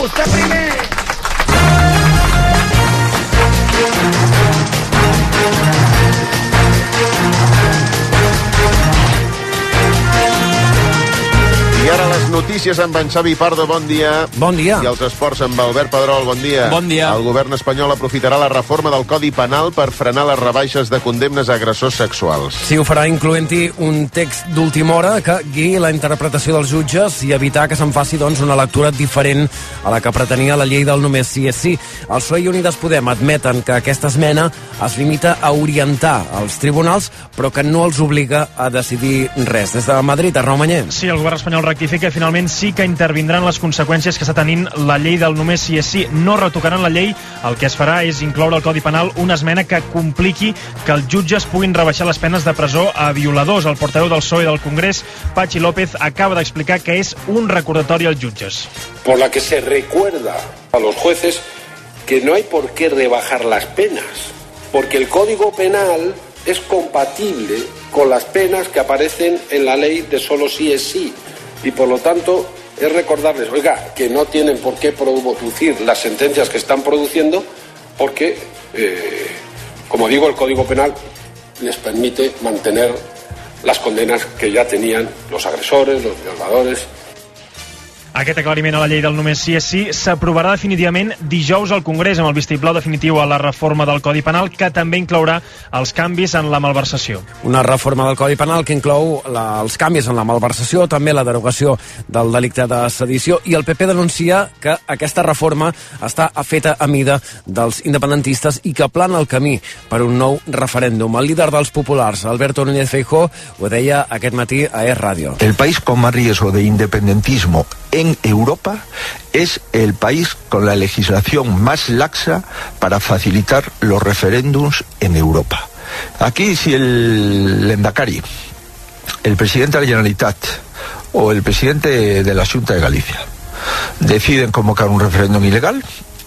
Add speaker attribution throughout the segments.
Speaker 1: Vostè primer!
Speaker 2: I ara les notícies amb en Xavi Pardo, bon dia.
Speaker 3: Bon dia.
Speaker 2: I els esports amb Albert Pedrol, bon dia.
Speaker 3: Bon dia.
Speaker 2: El govern espanyol aprofitarà la reforma del Codi Penal per frenar les rebaixes de condemnes a agressors sexuals.
Speaker 3: Sí, ho farà incloent-hi un text d'última hora que guiï la interpretació dels jutges i evitar que se'n faci, doncs, una lectura diferent a la que pretenia la llei del només sí és sí. El PSOE i Unides Podem admeten que aquesta esmena es limita a orientar els tribunals, però que no els obliga a decidir res. Des de Madrid, Arnau Manyer.
Speaker 4: Sí, el govern espanyol rectifica, finalment sí que intervindran les conseqüències que està tenint la llei del només sí és sí. No retocaran la llei, el que es farà és incloure al Codi Penal una esmena que compliqui que els jutges puguin rebaixar les penes de presó a violadors. El portaveu del PSOE del Congrés, Patxi López, acaba d'explicar que és un recordatori als jutges.
Speaker 5: Por la que se recuerda a los jueces que no hay por qué rebajar las penas, porque el Código Penal es compatible con las penas que aparecen en la ley de solo sí es sí. Y por lo tanto es recordarles, oiga, que no tienen por qué producir las sentencias que están produciendo porque, como digo, el Código Penal les permite mantener las condenas que ya tenían los agresores, los violadores.
Speaker 4: Aquest aclariment a la llei del només sí és sí s'aprovarà definitivament dijous al Congrés amb el vistiplau definitiu a la reforma del Codi Penal, que també inclourà els canvis en la malversació.
Speaker 3: Una reforma del Codi Penal que inclou els canvis en la malversació, també la derogació del delicte de sedició, i el PP denuncia que aquesta reforma està feta a mida dels independentistes i que plana el camí per un nou referèndum. El líder dels populars, Alberto Núñez Feijóo, ho deia aquest matí a Es Radio.
Speaker 6: El país con más riesgo de independentismo en Europa es el país con la legislación más laxa para facilitar los referéndums en Europa. Aquí, si el Lehendakari, el presidente de la Generalitat o el presidente de la Xunta de Galicia deciden convocar un referéndum ilegal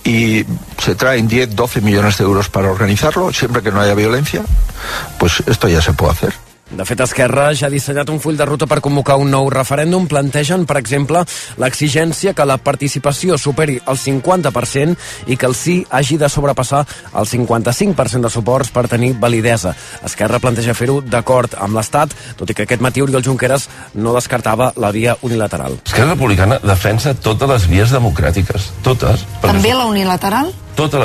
Speaker 6: y se traen 10, 12 millones de euros para organizarlo, siempre que no haya violencia, pues esto ya se puede hacer.
Speaker 3: De fet, Esquerra ja ha dissenyat un full de ruta per convocar un nou referèndum. Plantegen, per exemple, l'exigència que la participació superi el 50% i que el sí hagi de sobrepassar el 55% de suports per tenir validesa. Esquerra planteja fer-ho d'acord amb l'Estat, tot i que aquest matí Oriol Junqueras no descartava la via unilateral.
Speaker 7: Esquerra Republicana defensa totes les vies democràtiques, totes.
Speaker 8: També la unilateral?
Speaker 7: Totes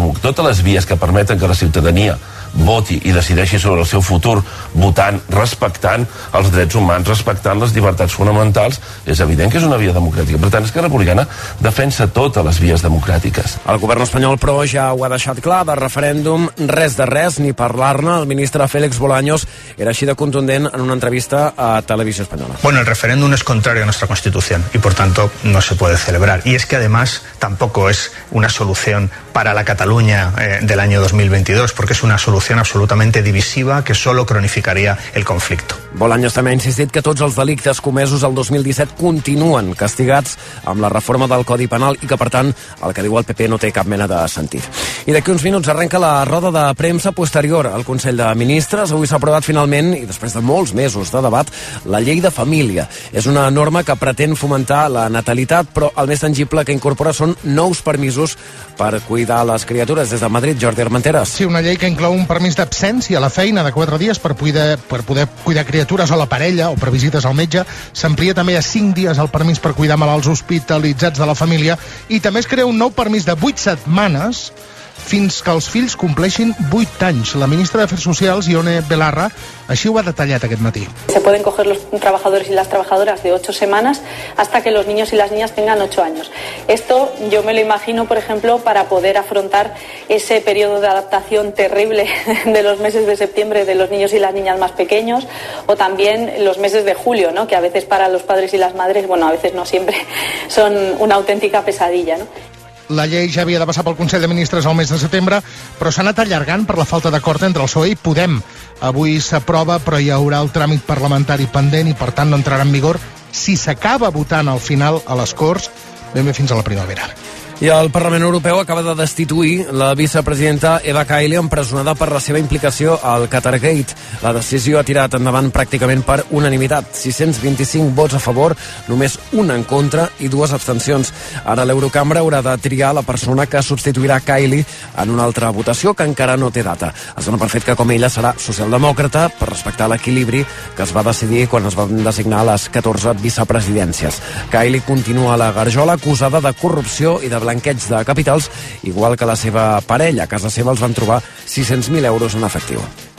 Speaker 7: les vies que permeten que la ciutadania voti i decideixi sobre el seu futur votant, respectant els drets humans, respectant les llibertats fonamentals, és evident que és una via democràtica. Per tant, Esquerra Republicana defensa totes les vies democràtiques.
Speaker 3: El govern espanyol, però, ja ho ha deixat clar, de referèndum res de res, ni parlar-ne. El ministre Félix Bolaños era així de contundent en una entrevista a Televisió Espanyola.
Speaker 9: Bueno, el referéndum es contrario a nuestra Constitución y por tanto no se puede celebrar. Y es que además tampoco es una solución para la Cataluña del año 2022, porque es una solución absolutamente divisiva que solo cronificaría el conflicto.
Speaker 3: Bolaños també ha insistit que tots els delictes comesos el 2017 continuen castigats amb la reforma del Codi Penal i que, per tant, el que diu el PP no té cap mena de sentit. I d'aquí uns minuts arrenca la roda de premsa posterior al Consell de Ministres. Avui s'ha aprovat finalment, i després de molts mesos de debat, la llei de família. És una norma que pretén fomentar la natalitat, però el més tangible que incorpora són nous permisos per cuidar les criatures. Des de Madrid, Jordi Armenteres.
Speaker 10: Sí, una llei que inclou un permís d'absència a la feina de 4 dies per poder cuidar criatures o la parella o per visites al metge. S'amplia també a 5 dies el permís per cuidar malalts hospitalitzats de la família i també es crea un nou permís de 8 setmanes fins que els fills compleixin 8 anys. La ministra d'Afers Socials, Ione Belarra, així ho ha detallat aquest matí.
Speaker 11: Se pueden coger los trabajadores y las trabajadoras de 8 semanas hasta que los niños y las niñas tengan 8 años. Esto yo me lo imagino, por ejemplo, para poder afrontar ese periodo de adaptación terrible de los meses de septiembre de los niños y las niñas más pequeños, o también los meses de julio, ¿no? Que a veces para los padres y las madres, bueno, a veces no siempre, son una auténtica pesadilla, ¿no?
Speaker 10: La llei ja havia de passar pel Consell de Ministres al mes de setembre, però s'ha anat allargant per la falta d'acord entre el PSOE i Podem. Avui s'aprova, però hi haurà el tràmit parlamentari pendent i, per tant, no entrarà en vigor si s'acaba votant al final a les Corts, ben bé fins a la primavera.
Speaker 3: I el Parlament Europeu acaba de destituir la vicepresidenta Eva Kaili, empresonada per la seva implicació al Qatargate. La decisió ha tirat endavant pràcticament per unanimitat. 625 vots a favor, només un en contra i 2 abstencions. Ara l'Eurocambra haurà de triar la persona que substituirà Kaili en una altra votació que encara no té data. Es dona per fet que com ella serà socialdemòcrata per respectar l'equilibri que es va decidir quan es van designar les 14 vicepresidències. Kaili continua a la garjola acusada de corrupció i de blanqueig de capitals, igual que la seva parella. A casa seva els van trobar 600.000 euros en efectiu.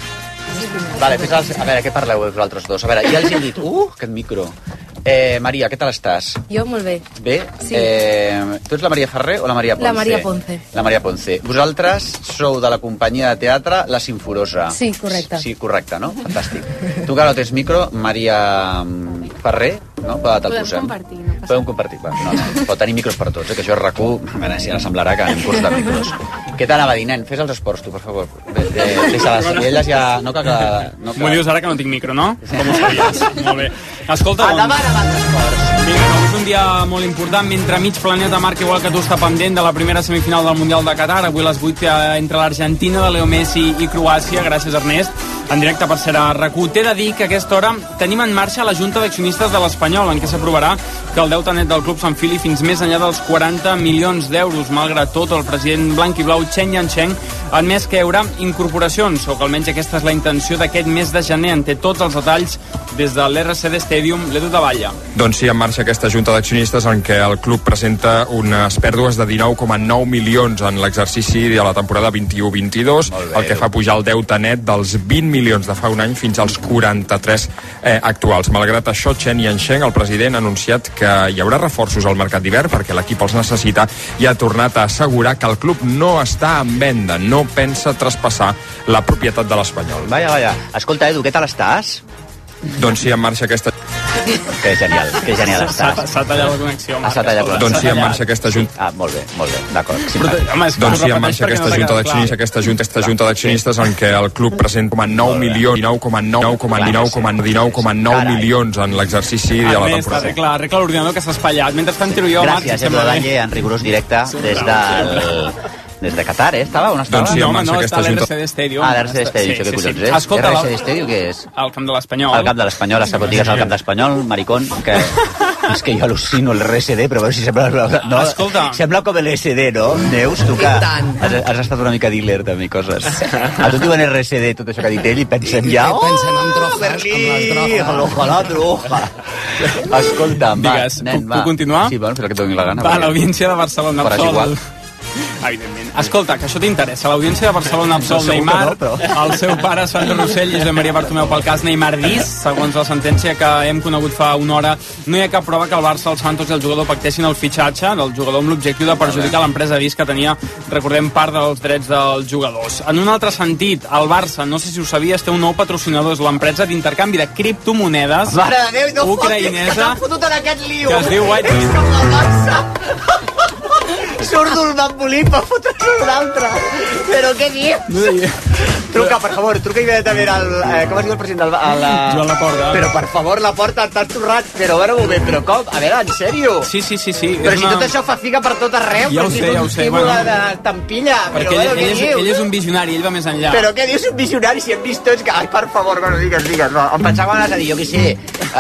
Speaker 1: Vale, a veure, què parleu vosaltres dos? A veure, ja els he dit, aquest micro. Maria, què tal estàs?
Speaker 8: Jo molt bé.
Speaker 1: Bé?
Speaker 8: Sí.
Speaker 1: Tu ets la Maria Ferrer o la Maria Ponce?
Speaker 8: La Maria Ponce.
Speaker 1: La Maria Ponce. Vosaltres sou de la companyia de teatre La Simforosa.
Speaker 8: Sí, correcte.
Speaker 1: Sí, correcte, no? Fantàstic. Tu que no tens micro, Maria Ferrer, no? Te'l posem.
Speaker 8: Compartir, no passa.
Speaker 1: Podem compartir, va. No, pot tenir micros per tots, que això és RAC1. A veure si ara semblarà que anem curs de micros. Què t'anava a dir, nen? Fes els esports, tu, per favor. Deixa-les. I elles ja...
Speaker 12: M'ho dius ara que no tinc micro, no? Com ho sabies? Molt bé. Escolta,
Speaker 1: endavant amb els esports.
Speaker 12: Vinga, avui és un dia molt important. Mentre mig planeta Marc, igual que tu, està pendent de la primera semifinal del Mundial de Qatar. Avui a les 8 entre l'Argentina de Leo Messi i Croàcia. Gràcies, Ernest. En directe per ser a RAC1. T'he de dir que a aquesta hora tenim en marxa la Junta d'Accionistes de l'Espanyol, en què s'aprovarà que el deute net del club s'enfili fins més enllà dels 40 milions d'euros. Malgrat tot, el president blanc i blau Chen Yancheng ha admès que hi haurà incorporacions, o que almenys aquesta és la intenció d'aquest mes de gener. En té tots els detalls des de l'RCD Stadium, l'Edu de Valla.
Speaker 13: Doncs sí, en marxa aquesta junta d'accionistes en què el club presenta unes pèrdues de 19,9 milions en l'exercici de la temporada 21-22, el que fa pujar el deute net dels 20 milions de fa un any fins als 43 actuals. Malgrat això, Chen Yancheng, el president, ha anunciat que hi haurà reforços al mercat d'hivern perquè l'equip els necessita i ha tornat a assegurar que el club no està en venda, no pensa traspassar la propietat de l'Espanyol.
Speaker 1: Vaja. Escolta, Edu, què tal estàs?
Speaker 13: Doncs sí, en marxa aquesta...
Speaker 1: Que genial estàs.
Speaker 12: S'ha tallat la connexió, Marc.
Speaker 13: Doncs sí, en marxa aquesta junta...
Speaker 1: molt bé, d'acord.
Speaker 13: Doncs sí, en marxa aquesta junta d'accionistes en què el club presenta 19,9 milions en l'exercici de la temporada.
Speaker 12: Arregla l'ordinador que s'ha espatllat. Mentrestant tiro jo, Marc.
Speaker 1: Gràcies, Edu Dalle, en rigorós directe des de Qatar, Estava? On estava?
Speaker 13: Doncs sí, en marxa
Speaker 12: aquesta junta... l'RCD Stadium.
Speaker 1: l'RCD Stadium, què collons és?
Speaker 12: Escolta,
Speaker 1: l'RCD Stadium què és?
Speaker 12: El camp de l'Espanyol.
Speaker 1: El camp de l'Espanyol, hasta que digues el camp d'Espanyol, maricón, que... És que jo al·lucino l'RCD, però a veure si sembla... No,
Speaker 12: escolta.
Speaker 1: Sembla com l'SD, no? Neus, tu que has estat una mica dealer també, coses. A tu diuen RCD, tot això que ha dit ell, i pensem ja...
Speaker 14: Pensem en drogues,
Speaker 1: Berlí, ojalà droga. Escolta'm, va, nen, va.
Speaker 12: Puc continuar?
Speaker 1: Sí, bueno, fes el que et doni la gana.
Speaker 12: Va, l'Audiència de Barcelona.
Speaker 1: Faràs igual.
Speaker 12: Evidentment. Escolta, que això t'interessa. L'Audiència de Barcelona absol Neymar, el seu pare, Sandro Rossell i Josep Maria Bartomeu pel cas Neymar Dis. Segons la sentència que hem conegut fa una hora, no hi ha cap prova que el Barça, el Santos i el jugador pactessin el fitxatge del jugador amb l'objectiu de perjudicar l'empresa Dis, que tenia, recordem, part dels drets dels jugadors. En un altre sentit, el Barça, no sé si ho sabies, té un nou patrocinador, és l'empresa d'intercanvi de criptomonedes ucraïnesa,
Speaker 1: que s'han fotut en aquest lío,
Speaker 12: que es diu White.
Speaker 1: És com el Barça. Surdo el Bambolí per fotre's un altre. Però què dius? Truca, per favor, truca immediatament al... com es diu el president del...
Speaker 12: Joan Laporta.
Speaker 1: Però, per favor, Laporta, t'has torrat. Però, bueno, un moment, però com? A veure, en sèrio?
Speaker 12: Sí.
Speaker 1: Però si tot això fa figa per tot arreu.
Speaker 12: Ja ho sé.
Speaker 1: Bueno, de tampilla.
Speaker 12: Perquè ell és un visionari, ell va més enllà.
Speaker 1: Però què dius un visionari si hem vist tots que... Ai, per favor, bueno, digues. Em pensava que anaves a dir, jo què sé,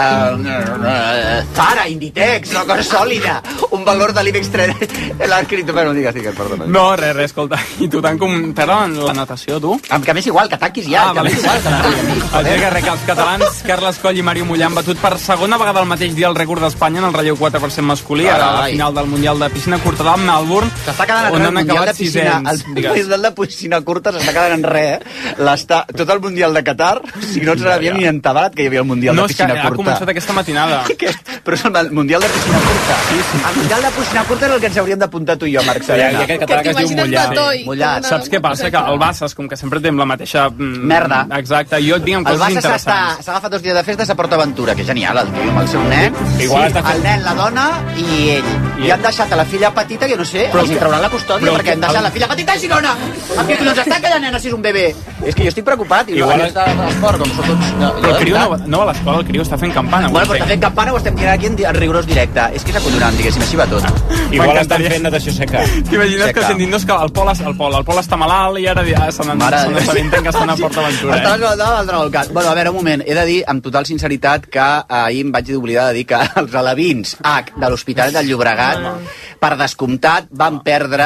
Speaker 1: Zara, Inditex, una cosa sòlida, un valor de l'IBEX 30. L'ha escrit, bueno, digues, perdona.
Speaker 12: No, res, escolta. I tu tant com... T'agrada la natació, tu?
Speaker 1: Que m'és igual, que tanquis ja. Que m'és igual,
Speaker 12: que els catalans Carles Coll i Mario Mollà han batut per segona vegada el mateix dia el rècord d'Espanya en el relleu 4% masculí, a la final del Mundial de Piscina Curta del Melbourne, on han acabat sisens.
Speaker 1: El Mundial de Piscina Curta s'està quedant en res, tot el Mundial de Qatar, si no ens n'havíem ni entabat que hi havia el Mundial de Piscina Curta.
Speaker 12: No, és que ha començat aquesta matinada.
Speaker 1: Però és el Mundial de Piscina Curta. El Mundial de Piscina Curta és el que ens hauríem d'apuntar tu i jo, Marc Serena.
Speaker 12: I aquest català que es diu Mollat. Saps què passa? Que el Bassas, com que sempre té la mateixa...
Speaker 1: merda.
Speaker 12: Exacte, jo et dic amb coses interessants.
Speaker 1: S'ha agafat 2 dies de festa a sa Port Aventura, que és genial, el tio amb el seu nen, el nen, la dona i ell. I han deixat a la filla petita, que no sé, els hi trauran la custòdia perquè han deixat la filla petita a Girona. Amb què collons està aquella nena si és un bebè? És que jo estic preocupat. I igual està a l'esport, com són tots...
Speaker 12: El Criu no va a l'escola, el Criu està fent campana.
Speaker 1: Bueno, però està fent campana, ho estem tirant aquí en rigorós directe. És que és acollonant, diguéssim, així va tot.
Speaker 15: Igual estan fent natació
Speaker 3: seca.
Speaker 12: T'imagines que sentint que el Pol està malalt i ara se n'assabenten que estan a PortAventura.
Speaker 1: Bueno, a veure, un moment. He de dir, amb total sinceritat, que ahir em vaig oblidar de dir que els alevins de l'Hospitalet del Llobregat, per descomptat, van perdre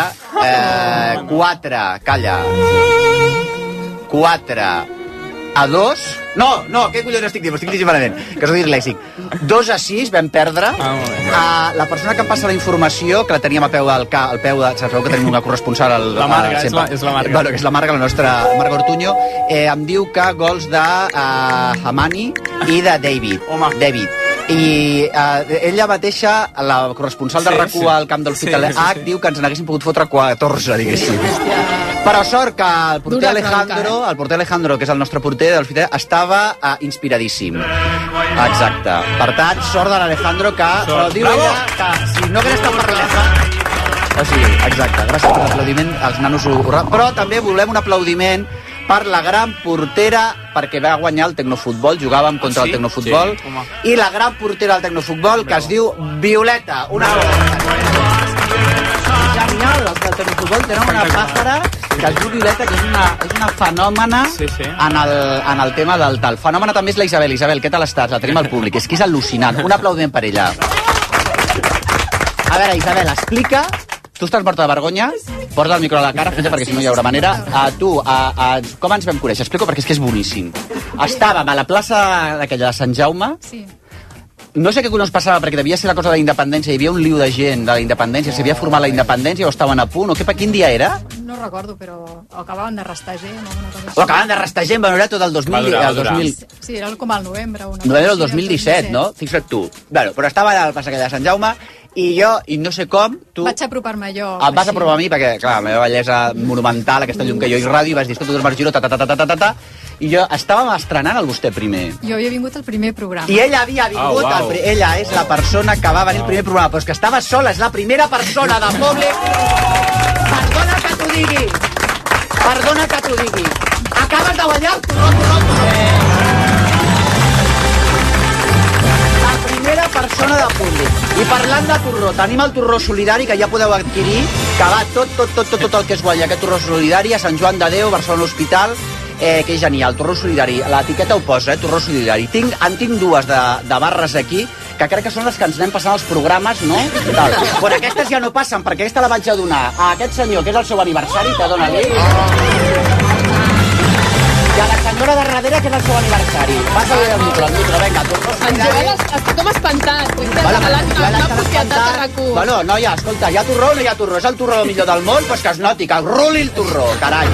Speaker 1: 4-2. No, què collons estic dient? Estic dient malament, que soc dislèxic. 2-6 vam perdre. La persona que em passa la informació, que la teníem a peu sabeu que tenim una corresponsal...
Speaker 12: La Marga, és la Marga.
Speaker 1: Bueno, que és la Marga, la nostra Marga Ortuño. Em diu que gols de Hamani i de David. I ella mateixa, la corresponsal de RAC1 al camp de l'Hospitalet H, diu que ens n'haguessin pogut fotre 14, diguéssim. Però sort que el porter Alejandro, que és el nostre porter de l'Hospitalet, estava inspiradíssim. Exacte. Per tant, sort de l'Alejandro, que diu ella que si no hagués estat per l'Alejandro... O sigui, exacte, gràcies per l'aplaudiment als nanos. Però també volem un aplaudiment per la gran portera, perquè va guanyar el Tecnofutbol, jugàvem contra el Tecnofutbol, i la gran portera del Tecnofutbol, que es diu Violeta. Una genial, els del Tecnofutbol tenen una pàjara que es diu Violeta, que és una fenòmena en el tema del tal. Fenòmena també és la Isabel. Isabel, què tal estàs? La tenim al públic. És que és al·lucinant. Un aplaudiment per ella. A veure, Isabel, explica... Tu estàs morta de vergonya? Porta el micro a la cara, perquè si no hi haurà manera. Com ens vam conèixer? Explico perquè és que és boníssim. Estàvem a la plaça d'aquella de Sant Jaume. Sí. No sé què collons passava, perquè devia ser la cosa de la independència. Hi havia un liu de gent de la independència. S'havia format la independència o estaven a punt. O quin dia era?
Speaker 8: No recordo, però acabaven d'arrestar gent.
Speaker 1: O acabaven d'arrestar gent, bueno, era tot el 2000.
Speaker 8: Sí, era com al novembre.
Speaker 1: Novembre del 2017, no? Fixa't tu. Bueno, però estava a la plaça aquella de Sant Jaume i jo, i no sé com, tu...
Speaker 8: Vaig apropar-me jo.
Speaker 1: Et vas apropar a mi perquè, clar, la meva bellesa monumental, aquesta llum que jo i ràdio, i vas dir, escolta, tu Marc Giró, i jo estàvem estrenant el Vostè primer.
Speaker 8: Jo havia vingut al primer programa.
Speaker 1: I ella havia vingut, ella és la persona que va venir al primer programa, però és que estava sola, és la primera persona de públic. Perdona que t'ho digui. Acabes de guanyar el primera persona de públic. I parlant de torró, tenim el torró solidari que ja podeu adquirir, que va tot el que es guanya aquest torró solidari a Sant Joan de Déu, Barcelona Hospital, que és genial, torró solidari. L'etiqueta ho posa, torró solidari. En tinc dues de barres aquí, que crec que són les que ens anem passant als programes, no? Però aquestes ja no passen, perquè aquesta la vaig a donar a aquest senyor, que és el seu aniversari, que dona-li. I a la senyora de darrere, que és el seu aniversari. Passa-li el micro, vinga.
Speaker 14: En Joel està com espantat. L'ha propietat a RAC1.
Speaker 1: Bueno, noia, escolta, hi ha torró o no hi ha torró? És el torró millor del món, doncs que es noti, que ruli el torró, carai.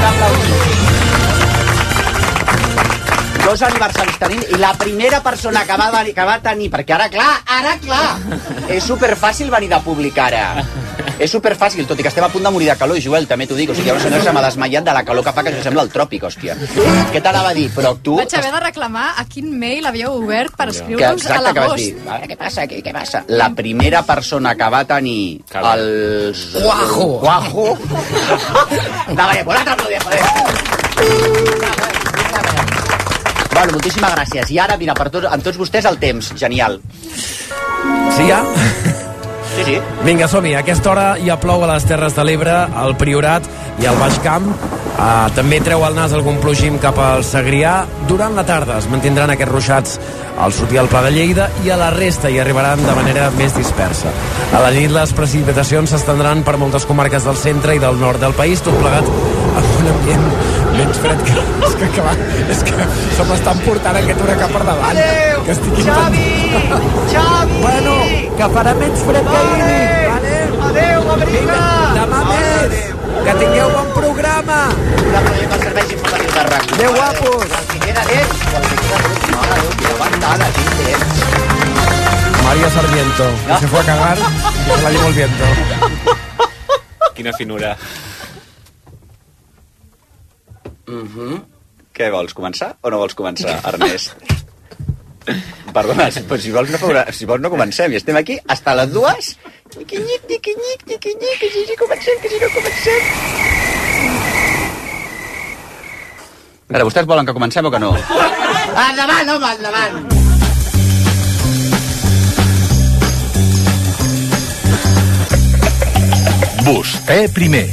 Speaker 1: Dos aniversaris tenim, i la primera persona que va tenir, perquè ara clar, és superfàcil venir de públic ara. És superfàcil, tot i que estem a punt de morir de calor, Joel, també t'ho dic. O sigui, una senyora se m'ha desmaiat de la calor que fa, que això sembla el tròpic, hòstia. Què t'anava a dir? Però tu...
Speaker 8: Vaig haver de reclamar a quin mail havíeu obert per escriure-nos a l'agost.
Speaker 1: Què passa? La primera persona que va tenir el... Guajo! No, vale, por altre aplaudiment, joder. Bueno, moltíssimes gràcies. I ara, mira, amb tots vostès el temps. Genial.
Speaker 3: Sí, ja?
Speaker 1: Sí.
Speaker 3: Vinga, som-hi. A aquesta hora ja plou a les Terres de l'Ebre, al Priorat i al Baix Camp. També treu al nas algun plogim cap al Segrià. Durant la tarda es mantindran aquests ruixats al sortir al Pla de Lleida i a la resta hi arribaran de manera més dispersa. A la nit les precipitacions s'estendran per moltes comarques del centre i del nord del país, tot plegat amb un ambient menys fred és que se m'estan portant aquest huracà per davant.
Speaker 1: Adéu, Xavi!
Speaker 3: Bueno, que farà menys fred que ahir.
Speaker 1: Adéu, Gabriela!
Speaker 3: Demà més! Que tingueu bon programa!
Speaker 1: Un aplaudiment pel servei informatiu de RAC1.
Speaker 3: Adéu, guapos!
Speaker 1: El que queda d'ells, mare Déu, quina avantada, quin temps.
Speaker 3: María Sarmiento, que se fue a cagar y se la llevó el viento.
Speaker 12: Quina finura.
Speaker 1: Què vols, començar o no vols començar, Ernest? Perdona, però si vols no comencem, i estem aquí fins a les 2. Tiquinyic, que si comencem. Ara, vostès volen que comencem o que no? Endavant, home, endavant!
Speaker 15: Vostè primer.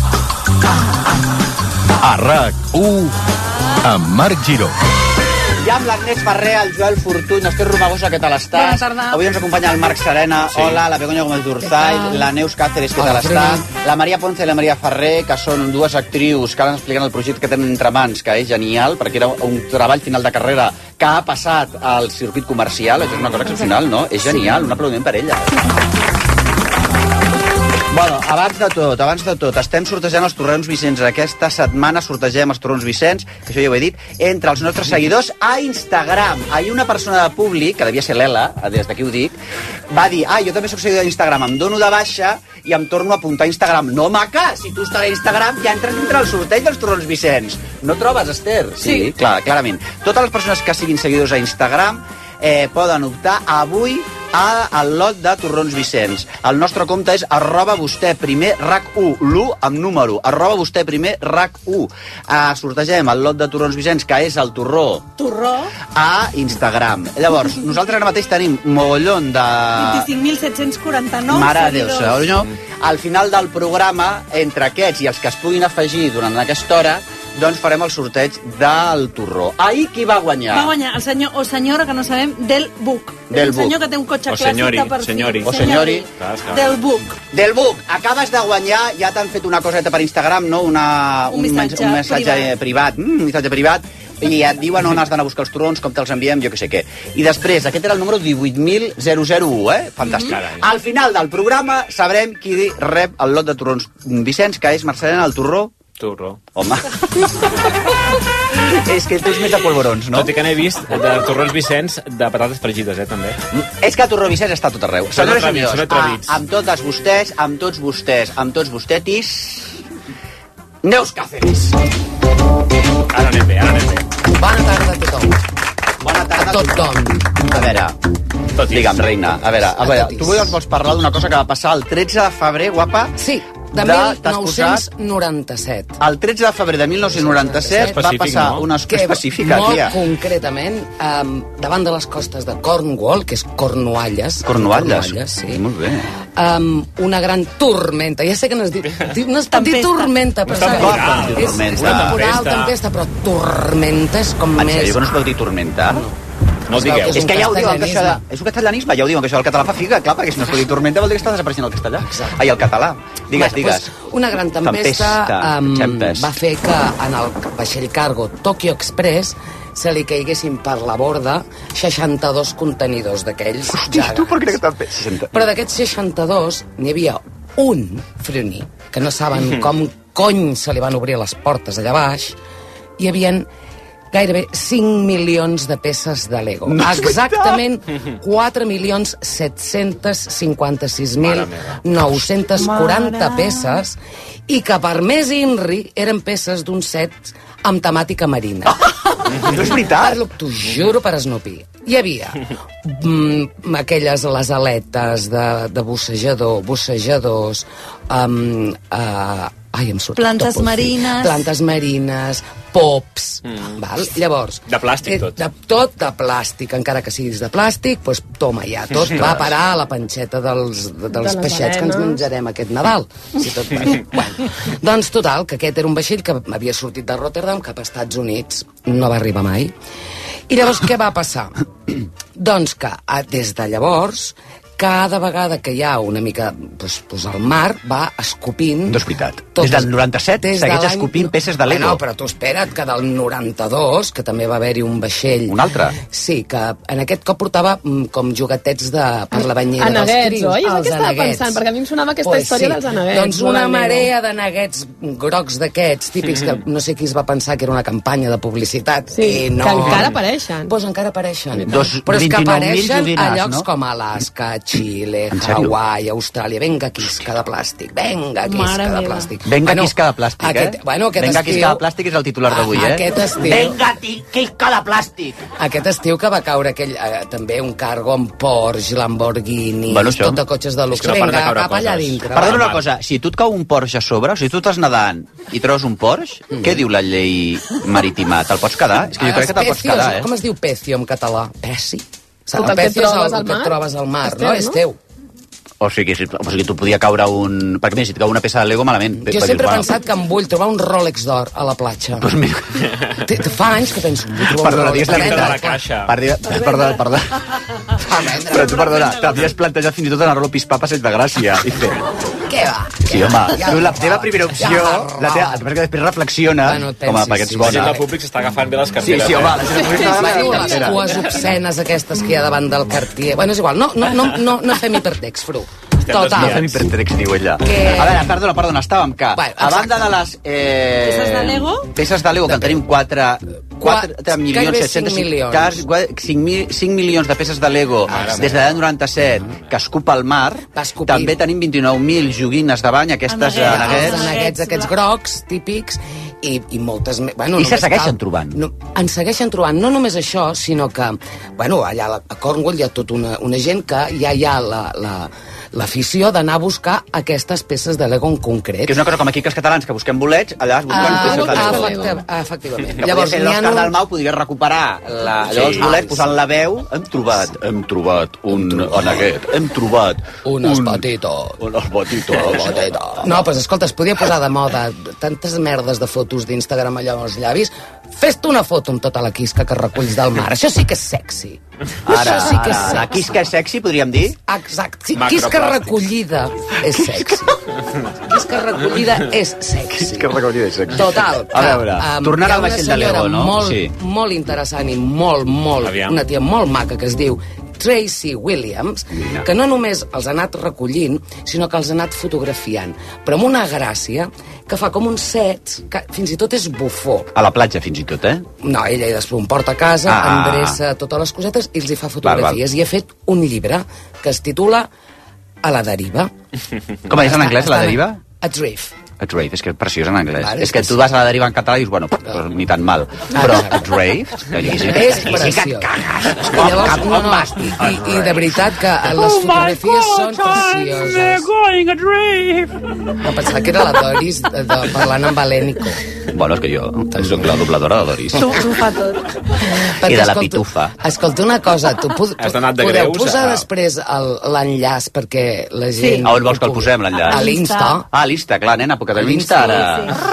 Speaker 15: A RAC1 amb Marc Giró.
Speaker 1: Ja amb l'Agnès Ferrer, el Joel Fortuny, l'Ester Romagosa, què tal estàs?
Speaker 8: Bona tarda.
Speaker 1: Avui ens acompanya el Marc Serena, hola, la Begoña Gómez d'Urzay, la Neus Cáceres, què tal està? La Maria Ponce i la Maria Ferrer, que són dues actrius que ara ens expliquen el projecte que tenen entre mans, que és genial, perquè era un treball final de carrera que ha passat al circuit comercial, això és una cosa excepcional, no? És genial, un aplaudiment per ella. Bueno, abans de tot, estem sortejant els torrons Vicenç. Aquesta setmana sortegem els torrons Vicenç, que això ja ho he dit, entre els nostres seguidors a Instagram. Ahir una persona de públic, que devia ser l'Ela, des d'aquí ho dic, va dir, jo també soc seguidor d'Instagram, em dono de baixa i em torno a apuntar a Instagram. No, maca, si tu estàs a Instagram ja entres dintre el sorteig dels torrons Vicenç. No trobes, Esther? Sí. Clarament. Totes les persones que siguin seguidors a Instagram poden optar avui al lot de torrons Vicenç. El nostre compte és @vostèprimer_RAC1, l'1 amb número, @vostèprimer_RAC1. Sortegem el lot de torrons Vicenç, que és el torró a Instagram. Llavors, nosaltres ara mateix tenim mogollon de
Speaker 16: 25.749
Speaker 1: Mare de Déu, senyor. Al final del programa, entre aquests i els que es puguin afegir durant aquesta hora, doncs farem el sorteig del torró. Ahir qui va guanyar?
Speaker 16: Va guanyar el senyor o senyora, que no sabem, del Buc.
Speaker 1: Del
Speaker 16: un senyor que té un cotxe clàssic que per
Speaker 1: senyori.
Speaker 16: Del Buc.
Speaker 1: Del Buc, acabes de guanyar, ja t'han fet una coseta per Instagram, no? Un missatge privat. Un missatge privat. I et diuen on has d'anar a buscar els torrons, com te'ls enviem, jo que sé què. I després, aquest era el número 18.001, Fantàstic. Al final del programa sabrem qui rep el lot de torrons Vicenç, que és Marcelena, el torró. Home. És que tu ets més de polvorons, no?
Speaker 17: Tot i que n'he vist de torrons Vicenç de patates fregides, també.
Speaker 1: És que el torró Vicenç està a tot arreu.
Speaker 17: Són atrevits.
Speaker 1: Amb totes vostès, amb tots vostètis, Neus Cáceres.
Speaker 17: Ara anem bé.
Speaker 18: Bona tarda a tothom.
Speaker 1: Bona tarda
Speaker 18: a tothom.
Speaker 1: A veure, digue'm, reina, a veure, tu vols parlar d'una cosa que va passar el 13 de febrer, guapa?
Speaker 18: Sí, de 1997.
Speaker 1: El 13 de febrer de 1997 va passar una específica, tia.
Speaker 18: Molt concretament, davant de les costes de Cornwall, que és Cornualles.
Speaker 1: Cornualles,
Speaker 18: sí.
Speaker 1: Molt bé.
Speaker 18: Una gran tormenta. Ja sé que no has dit tormenta, però és temporal, tempesta, però tormenta és com més...
Speaker 1: En sèrio que no es pot dir tormenta?
Speaker 17: No ho digueu.
Speaker 1: És que ja ho diuen, que això és un castellanisme, ja ho diuen, que això del català fa figa, clar, perquè si no es pot dir tormenta vol dir que està desapareixent el castellà. Ai, el català. Digues.
Speaker 18: Una gran tempesta va fer que en el vaixell cargo Tokyo Express se li caiguessin per la borda 62 contenidors d'aquells.
Speaker 1: Hòstia, tu per què que t'han...
Speaker 18: Però d'aquests 62 n'hi havia un frioní, que no saben com cony se li van obrir les portes allà baix, hi havien gairebé 5 milions de peces de Lego. Exactament 4.756.940 peces, i que per més INRI eren peces d'un set amb temàtica marina.
Speaker 1: No és veritat?
Speaker 18: T'ho juro per Snoopy. Hi havia aquelles, les aletes de bussejadors,
Speaker 16: plantes
Speaker 18: marines, pops, val? Llavors...
Speaker 17: De plàstic, tot.
Speaker 18: Tot de plàstic, encara que siguis de plàstic, doncs toma ja, tot va parar a la panxeta dels peixets que ens menjarem aquest Nadal. Si tot va. Bueno, doncs total, que aquest era un vaixell que havia sortit de Rotterdam cap a Estats Units, no va arribar mai. I llavors què va passar? Doncs que des de llavors, cada vegada que hi ha una mica el mar va escopint...
Speaker 1: No és veritat. Des del 97 segueix escopint peces de Lego.
Speaker 18: No, però tu espera't que del 92, que també va haver-hi un vaixell...
Speaker 1: Un altre?
Speaker 18: Sí, que en aquest cop portava com joguetets per la banyera dels crims.
Speaker 14: Oi? És el que estava pensant, perquè a mi em sonava aquesta història dels aneguets.
Speaker 18: Doncs una marea d'aneguets grocs d'aquests, típics, que no sé qui es va pensar que era una campanya de publicitat.
Speaker 14: Sí, que encara apareixen.
Speaker 18: Doncs encara apareixen. Però és que apareixen a llocs com Alaska, Xile, Hawaii, Austràlia. Venga, quisca de plàstic. Venga, quisca de plàstic.
Speaker 1: Venga, quisca de plàstic, Venga, quisca de plàstic és el titular d'avui,
Speaker 18: Aquest estiu...
Speaker 1: Venga, quisca de plàstic!
Speaker 18: Aquest estiu que va caure també un cargo amb Porsche, Lamborghini, tot de cotxes de luxe. Vinga, cap allà dintre.
Speaker 1: Perdona una cosa, si tu et cau un Porsche a sobre, o si tu estàs nedant i trobes un Porsche, què diu la llei marítima? Te'l pots quedar? És que jo crec que te'l pots quedar,
Speaker 18: Com es diu pecio en català? Peci? El peci és el que trobes al mar, no? És teu.
Speaker 1: O sigui, tu podia caure un... Perquè mira, si et cau una peça de Lego, malament.
Speaker 18: Jo sempre he pensat que em vull trobar un Rolex d'or a la platja.
Speaker 1: Pues mira...
Speaker 18: Fa anys que penso...
Speaker 1: Perdona, digues la veritat. Perdona. Però tu, perdona, t'havies plantejat fins i tot anar-lo a pispar a Passeig de Gràcia. I fer...
Speaker 18: Què va?
Speaker 1: Sí, home, tu la teva primera opció... que després reflexiona... Home, perquè ets bona.
Speaker 17: La gent del públic s'està agafant bé les carteres.
Speaker 1: Sí, home, la gent del públic s'està agafant bé les
Speaker 18: carteres. Les cues obscenes aquestes que hi ha davant del Cartier. Bueno, és igual, no fem hipertext, Fru. Total.
Speaker 1: No fem hipertext, diu ella. A veure, perdona, estàvem que... A banda de les...
Speaker 16: Peces de Lego?
Speaker 1: Peces de Lego, que en tenim 4 milions 5 milions de peces de Lego des de l'any 97 que escupa al mar. També tenim 29.000 joguines de bany, aquestes
Speaker 18: neguets, aquests grocs típics, i moltes més.
Speaker 1: I se segueixen trobant?
Speaker 18: En segueixen trobant. No només això, sinó que, allà a Cornwall hi ha tota una gent que ja hi ha l'afició d'anar a buscar aquestes peces de Lego en concret.
Speaker 1: Que és una cosa com aquí que els catalans que busquem bolets, allà es busquen peces de Lego.
Speaker 18: Efectivament.
Speaker 1: Llavors, l'Òscar Dalmau podria recuperar els bolets posant la veu. Hem trobat un neguet. Hem trobat
Speaker 18: unos patitos. No, pues escolta, es podia posar de moda tantes merdes de fotos d'Instagram allà als llavis. Fes-te una foto amb tota la quisca que reculls del mar. Això sí que és sexy.
Speaker 1: Ara, la quisca és sexy, podríem dir?
Speaker 18: Exacte. Quisca recollida és sexy. Quisca recollida és sexy. Total.
Speaker 1: A veure, tornant al vaixell de Lego, no?
Speaker 18: Molt interessant i molt, una tia molt maca que es diu Tracy Williams, que no només els ha anat recollint, sinó que els ha anat fotografiant, però amb una gràcia que fa com uns sets, que fins i tot és bufó.
Speaker 1: A la platja, fins i tot, eh?
Speaker 18: No, ella hi després un porta a casa, endreça totes les cosetes i els hi fa fotografies. I ha fet un llibre que es titula A la deriva.
Speaker 1: Com és en anglès, A la deriva?
Speaker 18: Adrift.
Speaker 1: Adrift, és que és preciós en anglès. És que tu vas a la deriva en català i dius, bueno, ni tan mal. Però Adrift...
Speaker 18: És preciós. I de veritat que les fotografies són precioses. No, pensava que era la Doris parlant amb Valènico.
Speaker 1: Bueno, és que jo soc la dobladora de Doris.
Speaker 16: Tu fa tot.
Speaker 1: I de la pitufa.
Speaker 18: Escolta una cosa, tu podeu posar després l'enllaç perquè la gent...
Speaker 1: A on vols que el posem, l'enllaç?
Speaker 18: A l'Insta.
Speaker 1: A l'Insta, clar, nena, perquè de l'Insta ara...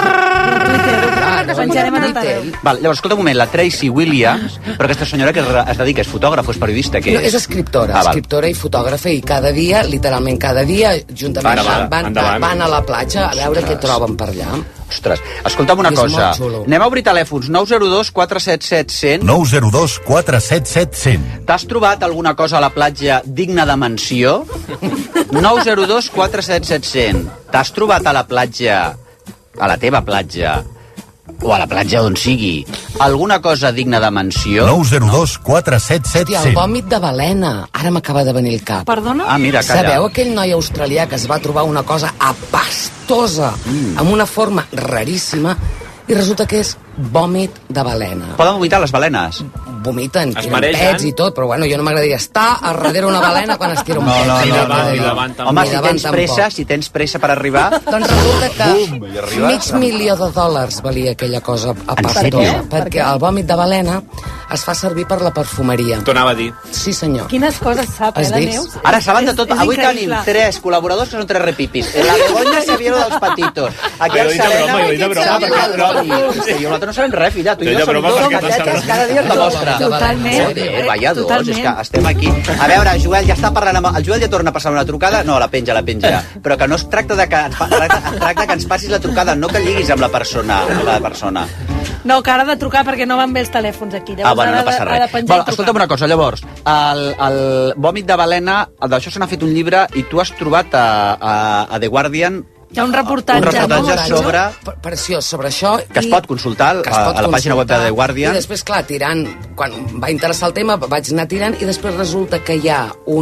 Speaker 1: Val, llavors, escolta un moment, la Tracy Williams, però aquesta senyora que es dedica, és fotògrafa, és periodista, què és?
Speaker 18: No, és escriptora i fotògrafa, i cada dia, literalment cada dia, juntament van a la platja a veure què troben per allà.
Speaker 1: Ostres, escolta'm una cosa. Anem a obrir telèfons. 902 477 100.
Speaker 15: 902 477 100.
Speaker 1: T'has trobat alguna cosa a la platja digna de menció? 902 477 100. T'has trobat a la platja, a la teva platja, o a la platja on sigui, alguna cosa digna de menció?
Speaker 15: 902 477 100.
Speaker 18: El vòmit de balena. Ara m'acaba de venir el cap.
Speaker 16: Perdona?
Speaker 1: Mira, calla.
Speaker 18: Sabeu aquell noi australià que es va trobar una cosa apastosa, amb una forma raríssima, i resulta que és vòmit de balena.
Speaker 1: Poden vomitar les balenes?
Speaker 18: Vomiten, tiren pets i tot, però bueno, jo no m'agradaria estar a darrere una balena quan es tira un pet.
Speaker 1: Home, si tens pressa per arribar...
Speaker 18: Doncs resulta que $500,000 valia aquella cosa apastosa, perquè el vòmit de balena es fa servir per la perfumeria.
Speaker 17: T'ho anava a dir.
Speaker 18: Sí, senyor.
Speaker 16: Quines coses sap, la Neus?
Speaker 1: Ara saben de tot. Avui tenim 3 col·laboradors que són 3 repipis. La Begoña Xaviero dels Patitos. Aquí el Serena...
Speaker 17: Jo he dit broma.
Speaker 1: Nosaltres no sabem res, filla. Tu i jo som dos catetes, cada dia és la vostra.
Speaker 16: Totalment.
Speaker 1: Vaya dos, és que estem aquí. A veure, Joel ja està parlant amb... El Joel ja torna a passar una trucada? No, la penja. Però que no es tracta de que... Es tracta que ens passis la trucada, no que lliguis amb la persona.
Speaker 16: No, que ara ha de trucar perquè no van bé els telèfons aquí.
Speaker 1: Bueno, no passa res. Escolta'm una cosa, llavors, el vòmit de balena, d'això se n'ha fet un llibre i tu has trobat a The Guardian
Speaker 16: hi ha un reportatge
Speaker 1: sobre...
Speaker 18: Preciós, sobre això.
Speaker 1: Que es pot consultar a la pàgina web de The Guardian.
Speaker 18: I després, clar, tirant... Quan va interessar el tema, vaig anar tirant i després resulta que hi ha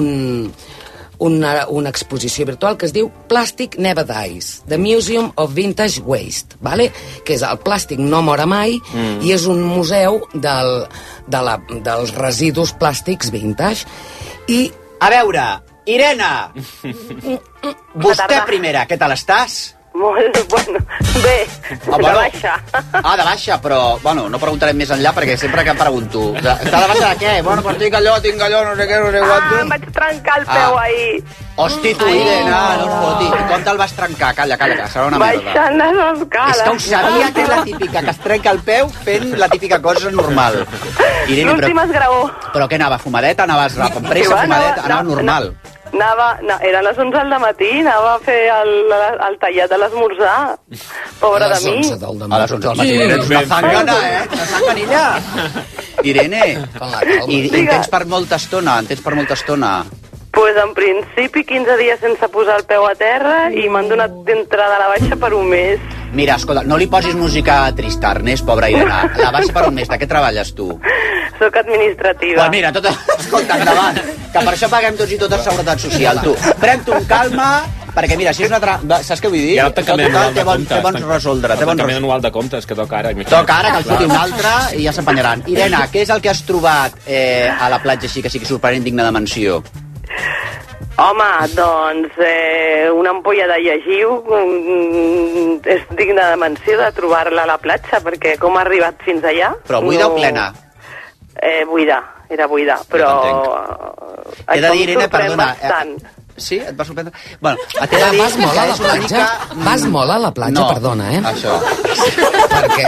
Speaker 18: una exposició virtual que es diu Plastic Never Dies, The Museum of Vintage Waste, vale? Que és el plàstic no mora mai i és un museu dels residus plàstics vintage. I...
Speaker 1: A veure, Irene! Vostè primera, què tal estàs?
Speaker 19: Molt, bueno, bé, de baixa.
Speaker 1: De baixa, però, bueno, no preguntarem més enllà perquè sempre que pregunto, està de baixa de què? Bueno, pues tinc allò, no sé què, no sé quanto.
Speaker 19: Em vaig trencar el peu ahir.
Speaker 1: Hosti, tu, Irene, no et fotis. Com te'l vas trencar? Calla, que serà una merda.
Speaker 19: Baixant les escales.
Speaker 1: És que ho sabia que és la típica, que es trenca el peu fent la típica cosa normal. Irene,
Speaker 19: l'últim esgraó.
Speaker 1: Però què anava, fumadeta? Anaves amb pressa, fumadeta? Anava normal?
Speaker 19: Era a les 11 del matí, anava a fer el tallat de l'esmorzar. Pobra de mi.
Speaker 1: A les 11 del matí. Ets una zangana, una zanganilla. Irene, i tens per molta estona,
Speaker 19: Pues en principi 15 dies sense posar el peu a terra i m'han donat d'entrada a la baixa per un mes.
Speaker 1: Mira, escolta, no li posis música trista, Ernest, pobra Irene. La baixa per un mes, de què treballes tu?
Speaker 19: Soc administrativa.
Speaker 1: Pues mira, escolta, endavant, que per això paguem tots i totes Seguretat Social, tu. Pren-t'ho amb calma, perquè mira, si és una saps què vull dir?
Speaker 17: Hi ha el tancament anual de comptes.
Speaker 1: Té bons resoldre.
Speaker 17: El tancament anual de comptes, que toca ara.
Speaker 1: Toca ara, que el foti un altre i ja s'empanyaran. Irene, què és el que has trobat a la platja així, que sigui sorprenent, digne de menció?
Speaker 19: Home, doncs una ampolla de llegiu és digna de menció de trobar-la a la platja, perquè com ha arribat fins allà...
Speaker 1: Però buida o plena?
Speaker 19: Buida, era buida, però...
Speaker 1: He de dir, Irene, perdona...
Speaker 19: Bastant.
Speaker 1: Sí? Et va sorprendre? Bueno, t'he de dir
Speaker 18: vas molt a la platja? Vas molt a la platja,
Speaker 1: no,
Speaker 18: perdona,
Speaker 1: això.
Speaker 18: Perquè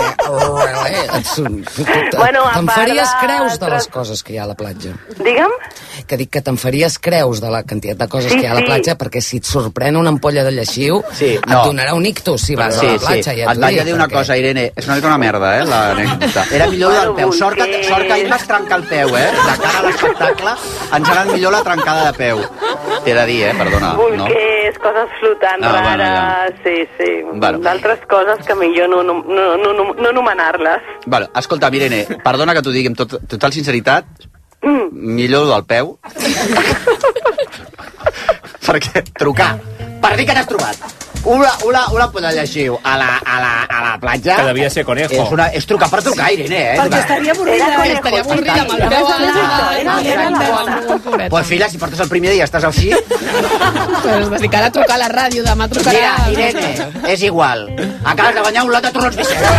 Speaker 18: te'n faries creus de les
Speaker 19: altres...
Speaker 18: coses que hi ha a la platja.
Speaker 19: Digue'm?
Speaker 18: Que dic que te'n faries creus de la quantitat de coses que hi ha a la platja, perquè si et sorprèn una ampolla de lleixiu, et donarà un ictus si vas a la platja.
Speaker 1: Sí. Et vaig a dir una cosa, Irene, és una mica una merda, l'anècdota. Era millor del peu. Sort que ahir vas trencar el peu, de cara a l'espectacle, ens ha anat millor la trencada de peu. T'he de dir, perdona.
Speaker 19: Bolquers, coses flotants rares, sí. D'altres coses que millor no anomenar-les.
Speaker 1: Vale, escolta, Irene, perdona que t'ho digui amb total sinceritat, millor del peu, perquè trucar, per dir que t'has trobat una polla de lleixiu a la platja...
Speaker 17: Que devia ser conejo.
Speaker 1: És trucar per trucar, Irene,
Speaker 16: Perquè estaria avorrida.
Speaker 1: Pues filla, si portes el primer dia estàs així...
Speaker 14: Pues dedicar a trucar a la ràdio, demà trucarà...
Speaker 1: Mira, Irene, és igual. Acabes de guanyar un lot de torrons Vicent.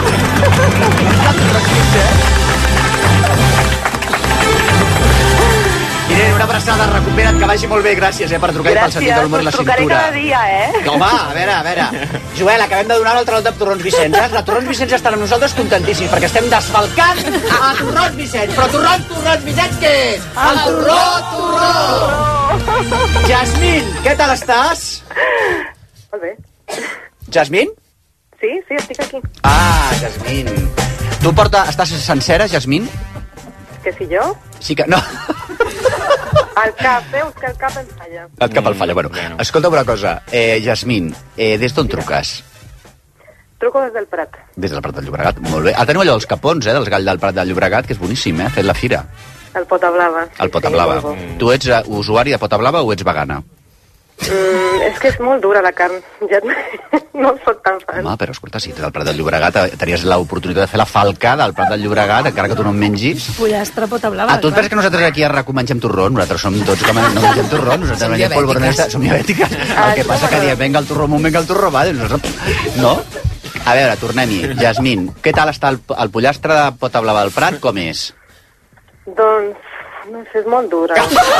Speaker 1: Irene, una abraçada, recupera't, que vagi molt bé, gràcies per trucar i pel sentit de l'humor i la cintura.
Speaker 19: Trucaré cada dia,
Speaker 1: Home, a veure. Joel, acabem de donar un altre lot de Torrons Vicenç. La Torrons Vicenç estan amb nosaltres contentíssims, perquè estem desfalcant a Torrons Vicenç. Però Torrons Vicenç què és? El torró! Jasmine, què tal estàs?
Speaker 19: Molt bé.
Speaker 1: Jasmine?
Speaker 19: Sí, estic aquí.
Speaker 1: Jasmine. Tu estàs sencera, Jasmine?
Speaker 19: Que si jo?
Speaker 1: Sí que... No.
Speaker 19: El cap, veus que el cap em falla.
Speaker 1: El cap el falla, bueno. Escolta una cosa, Jasmine, des d'on truques?
Speaker 19: Truco des del Prat.
Speaker 1: Des del Prat del Llobregat, molt bé. Teniu allò els capons, dels Gall del Prat del Llobregat, que és boníssim, fet la fira.
Speaker 19: El Pota Blava.
Speaker 1: El Pota Blava. Tu ets usuari de Pota Blava o ets vegana?
Speaker 19: És que és molt dura la carn, ja no soc tan fan.
Speaker 1: Home, però escolta, si ets del Prat del Llobregat tenies l'oportunitat de fer la falca del Prat del Llobregat, encara que tu no en mengis.
Speaker 16: Pollastre, Pota Blava.
Speaker 1: Tu et penses que nosaltres aquí a RAC1 mengem torró? Nosaltres som tots que no mengem torró, nosaltres mengem polvoronesa, som diabètiques. El que passa que diem, venga el torró, vale? No? A veure, tornem-hi. Jasmine, què tal està el pollastre de Pota Blava del Prat? Com és?
Speaker 19: Doncs... No sé, és molt dura.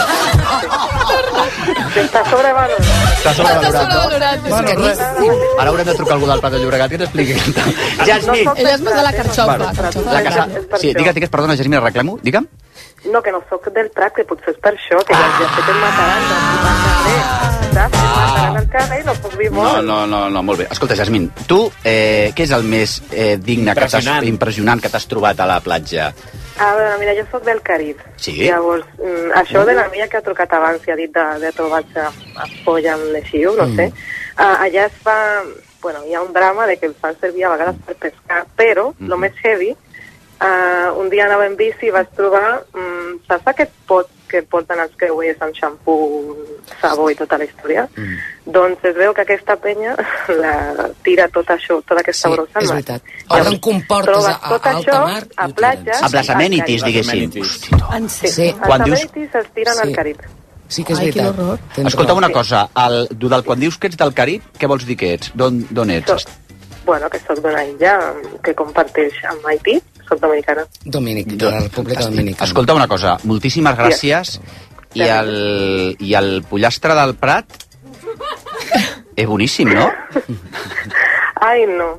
Speaker 19: Està sobrevalorat.
Speaker 1: Ara haurem de trucar a algú del Prat del Llobregat que t'expliqui. Jasmine.
Speaker 14: Ella és més de la carxofa.
Speaker 1: Sí, digues, perdona, Jasmine, reclamo, digue'm.
Speaker 19: No, que no sóc del Prat, que potser és per això, que ja sé que em mataran, saps? Em mataran al carrer i no puc dir molt.
Speaker 1: No, molt bé. Escolta, Jasmine, tu, què és el més digne, impressionant que t'has trobat a la platja?
Speaker 19: A veure, mira, jo sóc del Carib.
Speaker 1: Sí?
Speaker 19: Llavors, això de la mia que ha trucat abans i ha dit de trobar-se a polla amb lleixiu, no sé, allà es fa... Bueno, hi ha un drama de que el fan servir a vegades per pescar, però el més heavy, un dia anava en bici i vaig trobar, saps aquest pot que porten els creuers amb xampú, sabó i tota la història? Doncs es veu que aquesta penya la tira tot això, tota aquesta brossa.
Speaker 18: Sí, és veritat. Orden comportes a alta mar
Speaker 19: a platges...
Speaker 1: Amb les amenities, diguéssim.
Speaker 19: Sí, els amenities es tiren al Carib.
Speaker 18: Sí que és
Speaker 16: Ai, quin
Speaker 18: veritat.
Speaker 16: horror.
Speaker 1: Escolta'm una cosa, quan dius que ets del Carib, què vols dir que ets? D'on ets?
Speaker 19: Bueno, que soc d'una illa que comparteix amb Haití, soc dominicana.
Speaker 18: De la República Dominicana.
Speaker 1: Escolta una cosa, moltíssimes gràcies. I el pollastre del Prat és boníssim, no?
Speaker 19: Ai, no.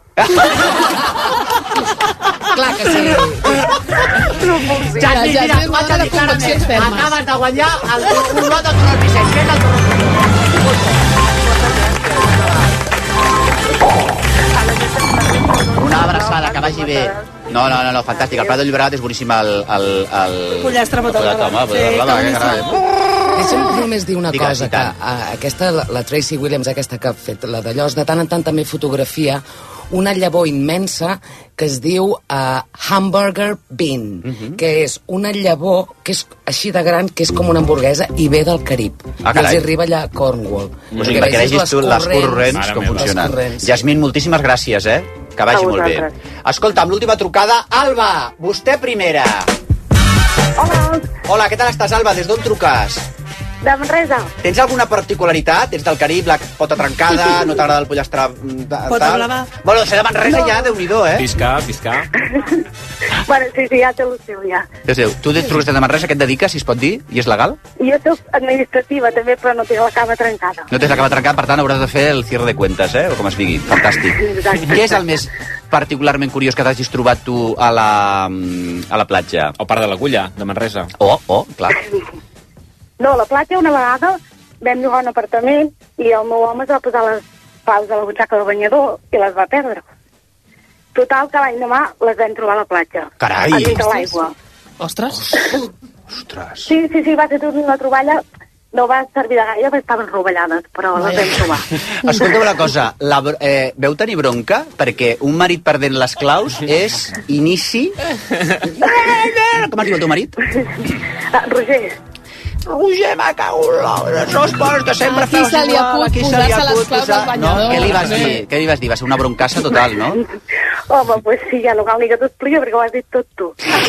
Speaker 18: Clar que sí.
Speaker 1: Jasmine, mira, t'ho vaig a dir clarament. Acabes de guanyar un lot de Torres Vicent. Què és el Torres Vicent? Una abraçada, que vagi bé. No, fantàstic. El Prat de Llobregat és boníssim el
Speaker 16: pollastre botó.
Speaker 18: Deixa'm només dir una cosa, que aquesta, la Tracy Williams, aquesta que ha fet la d'allòs, de tant en tant també fotografia una llavor immensa que es diu hamburger bean, que és una llavor que és així de gran, que és com una hamburguesa i ve del Carib. I els arriba allà a Cornwall.
Speaker 1: O sigui, perquè vegis tu les corrents, com funcionen. Jasmine, moltíssimes gràcies, que vagi molt bé. Escolta, amb l'última trucada, Alba, vostè primera. Hola, què tal estàs, Alba? Des d'on truques?
Speaker 20: De Manresa.
Speaker 1: Tens alguna particularitat? Ets del Carib, la pota trencada, no t'agrada el pollastre...
Speaker 16: Pota blava.
Speaker 1: Bueno, ser de Manresa ja, Déu-n'hi-do,
Speaker 17: Piscar.
Speaker 20: Bueno, sí, ja té el seu, ja.
Speaker 1: Tu truques des de Manresa, què et dediques, si es pot dir? I és legal?
Speaker 20: Jo soc administrativa, també, però no tinc la cama trencada.
Speaker 1: No tens la cama trencada, per tant hauràs de fer el cierre de cuentas, o com es digui. Fantàstic.
Speaker 20: Exacte.
Speaker 1: Què és el més particularment curiós que t'hagis trobat tu a la platja?
Speaker 17: O part de l'Agulla, de Manresa.
Speaker 1: Clar.
Speaker 20: No, a la platja una vegada vam llogar un apartament i el meu home es va posar les claus de la butxaca del banyador i les va perdre. Total, que l'endemà les vam trobar a la platja.
Speaker 1: Carai!
Speaker 20: A dins de l'aigua.
Speaker 16: Ostres!
Speaker 20: Sí, va ser tot una troballa. No va servir de gaire perquè estaven rovellades, però les vam trobar.
Speaker 1: Escolta'm una cosa, veu tenir bronca? Perquè un marit perdent les claus és inici... Com es diu el teu marit?
Speaker 20: Roger.
Speaker 1: Roger, me cago en l'obra, no es pot, que sempre
Speaker 16: Aquí se li ha posar-se les claus al banyador.
Speaker 1: Què li vas dir? Va ser una broncassa total, no?
Speaker 20: Home, pues sí, ja no cal ni que t'ho expliqui perquè ho has dit tot tu.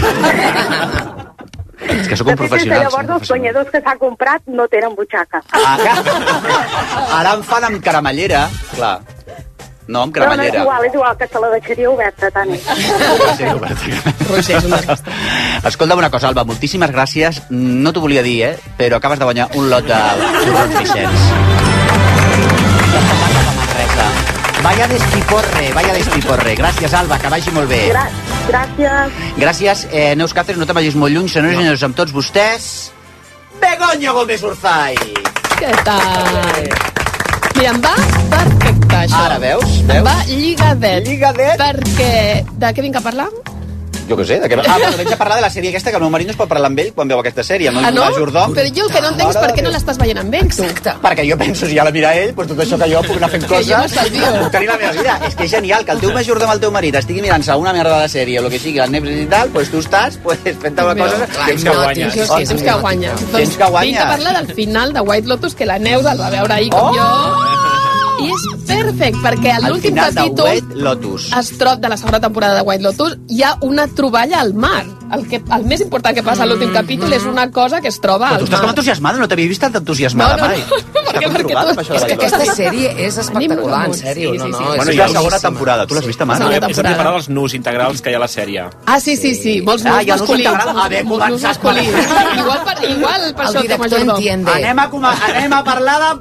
Speaker 1: És que sóc un professional.
Speaker 20: Llavors els banyadors que s'ha comprat no tenen butxaca.
Speaker 1: Ara em fan amb caramellera, clar. No, amb cremallera.
Speaker 20: No, és igual, que se la deixaria oberta, tant.
Speaker 16: Roger és un desastre.
Speaker 1: Escolta'm una cosa, Alba, moltíssimes gràcies. No t'ho volia dir, però acabes de guanyar un lot de Torrons Vicenç. Vaya despiporre. Gràcies, Alba, que vagi molt bé.
Speaker 20: Gràcies.
Speaker 1: Gràcies, Neus Cáceres, no te vagis molt lluny, senyors i senyors, amb tots vostès, Begoña Gómez Urzay.
Speaker 16: Què tal? Mira, em va perfecte, això.
Speaker 1: Ara, veus?
Speaker 16: Em va lligadet. Perquè... De què vinc a parlar?
Speaker 1: Jo què sé, de què... Vens a parlar de la sèrie aquesta, que el meu marit no es pot parlar amb ell quan veu aquesta sèrie.
Speaker 16: No? Però jo el que no entenc és per què no l'estàs veient amb ell, tu.
Speaker 1: Perquè jo penso, si ja la mira ell, doncs tot això que jo puc anar fent coses...
Speaker 16: Que jo m'estalvio.
Speaker 1: Puc tenir la meva vida. És que és genial que el teu majordom amb el teu marit estigui mirant-se una merda de la sèrie o el que sigui, els Netflix i tal, doncs tu estàs fent una cosa...
Speaker 17: Temps que guanyes.
Speaker 16: Temps que guanyes.
Speaker 1: Temps que guanyes.
Speaker 16: Vinc a parlar del final de White Lotus, que la Neus el va veure ahir com jo... I és perfecte, perquè a l'últim capítol de la segona temporada de White Lotus hi ha una troballa al mar. El més important que passa a l'últim capítol és una cosa que es troba al mar.
Speaker 1: Però tu estàs com entusiasmada, no t'havia vist tan entusiasmada mai.
Speaker 18: És que aquesta sèrie és espectacular, en sèrio.
Speaker 1: Bueno, és la segona temporada, tu l'has vist, Amara?
Speaker 17: He sentit parlar dels nus integrals que hi ha a la sèrie.
Speaker 16: Ah, sí, molts nus masculins.
Speaker 1: Haver començat per
Speaker 16: Igual per això que majordom.
Speaker 1: Anem a parlar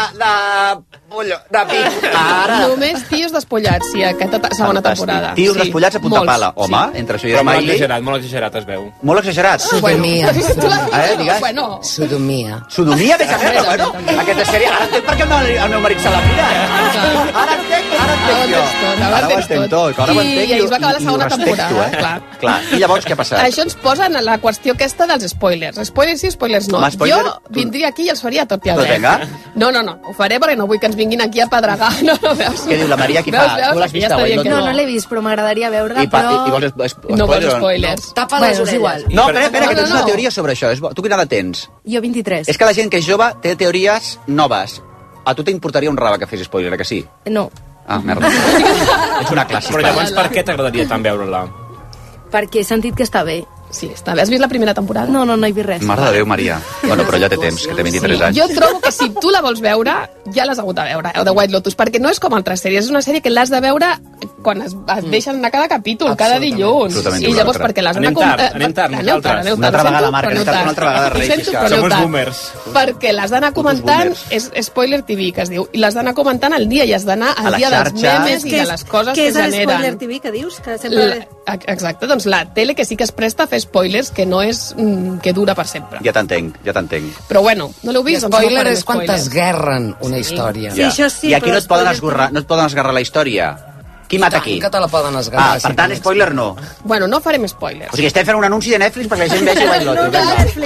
Speaker 1: de pic.
Speaker 16: Només tios despullats, sí, aquesta segona temporada.
Speaker 1: Tios despullats a punta pala. Home, entre això i el Miley...
Speaker 17: Molt exagerat, es veu.
Speaker 1: Molt exagerat?
Speaker 18: Sodomia.
Speaker 16: Bueno.
Speaker 18: Sodomia.
Speaker 1: Sodomia, més a més, bueno. Aquesta sèrie, ara entenc per què el meu marit se la mira. Ara entenc jo. Ara ho entenc tot.
Speaker 16: I es va acabar la segona temporada.
Speaker 1: Clar. I llavors què ha passat?
Speaker 16: Això ens posa en la qüestió aquesta dels spoilers. Spoilers sí, spoilers no. Jo vindria aquí i els faria tot i a dret. No, ho faré perquè no vull que ens vinguin aquí a pedregar.
Speaker 1: Què diu la Maria? Qui fa? Tu l'has vist?
Speaker 8: No l'he vist, però m'agradaria veure-la, però...
Speaker 16: No vols spoilers.
Speaker 18: Tapa les orelles.
Speaker 1: No, espera, que tens una teoria sobre això. Tu quina edat tens?
Speaker 8: Jo 23.
Speaker 1: És que la gent que és jove té teories noves. A tu t'importaria un rave que fes spoiler, que sí?
Speaker 8: No.
Speaker 1: Ah, merda. Ets una clàssica.
Speaker 17: Però llavors per què t'agradaria tant veure-la?
Speaker 8: Perquè he sentit que està bé.
Speaker 16: Sí, has vist la primera temporada?
Speaker 21: No he vist res.
Speaker 1: Mare de Déu, Maria. Bueno, però ja té temps, que té 23 anys.
Speaker 16: Jo trobo que si tu la vols veure, ja l'has hagut de veure, The White Lotus, perquè no és com altres sèries, és una sèrie que l'has de veure quan et deixen anar cada capítol, cada dilluns. I llavors, perquè l'has de...
Speaker 17: Anem tard.
Speaker 1: Una altra vegada, Marc, una altra vegada, Reis.
Speaker 17: Som els boomers.
Speaker 16: Perquè l'has d'anar comentant, és Spoiler TV, que es diu, i l'has d'anar comentant al dia, i has d'anar al dia dels memes i de les coses que generen.
Speaker 21: Què és Spoiler TV, que dius? Que sempre...
Speaker 16: Exacte, doncs la tele que sí que es presta a fer spoilers, que no és que dura per sempre.
Speaker 1: Ja t'entenc.
Speaker 16: Però bueno, no l'heu vist?
Speaker 18: Spoiler és quan t'esguerren una història.
Speaker 21: Sí, això sí.
Speaker 1: I aquí no et poden esgarrar la història. Qui mata qui?
Speaker 18: Que te la poden esgarrar.
Speaker 1: Per tant, spoiler no.
Speaker 16: Bueno, no farem spoilers.
Speaker 1: O sigui, estem fent un anunci de Netflix perquè la gent vegi White Lotus.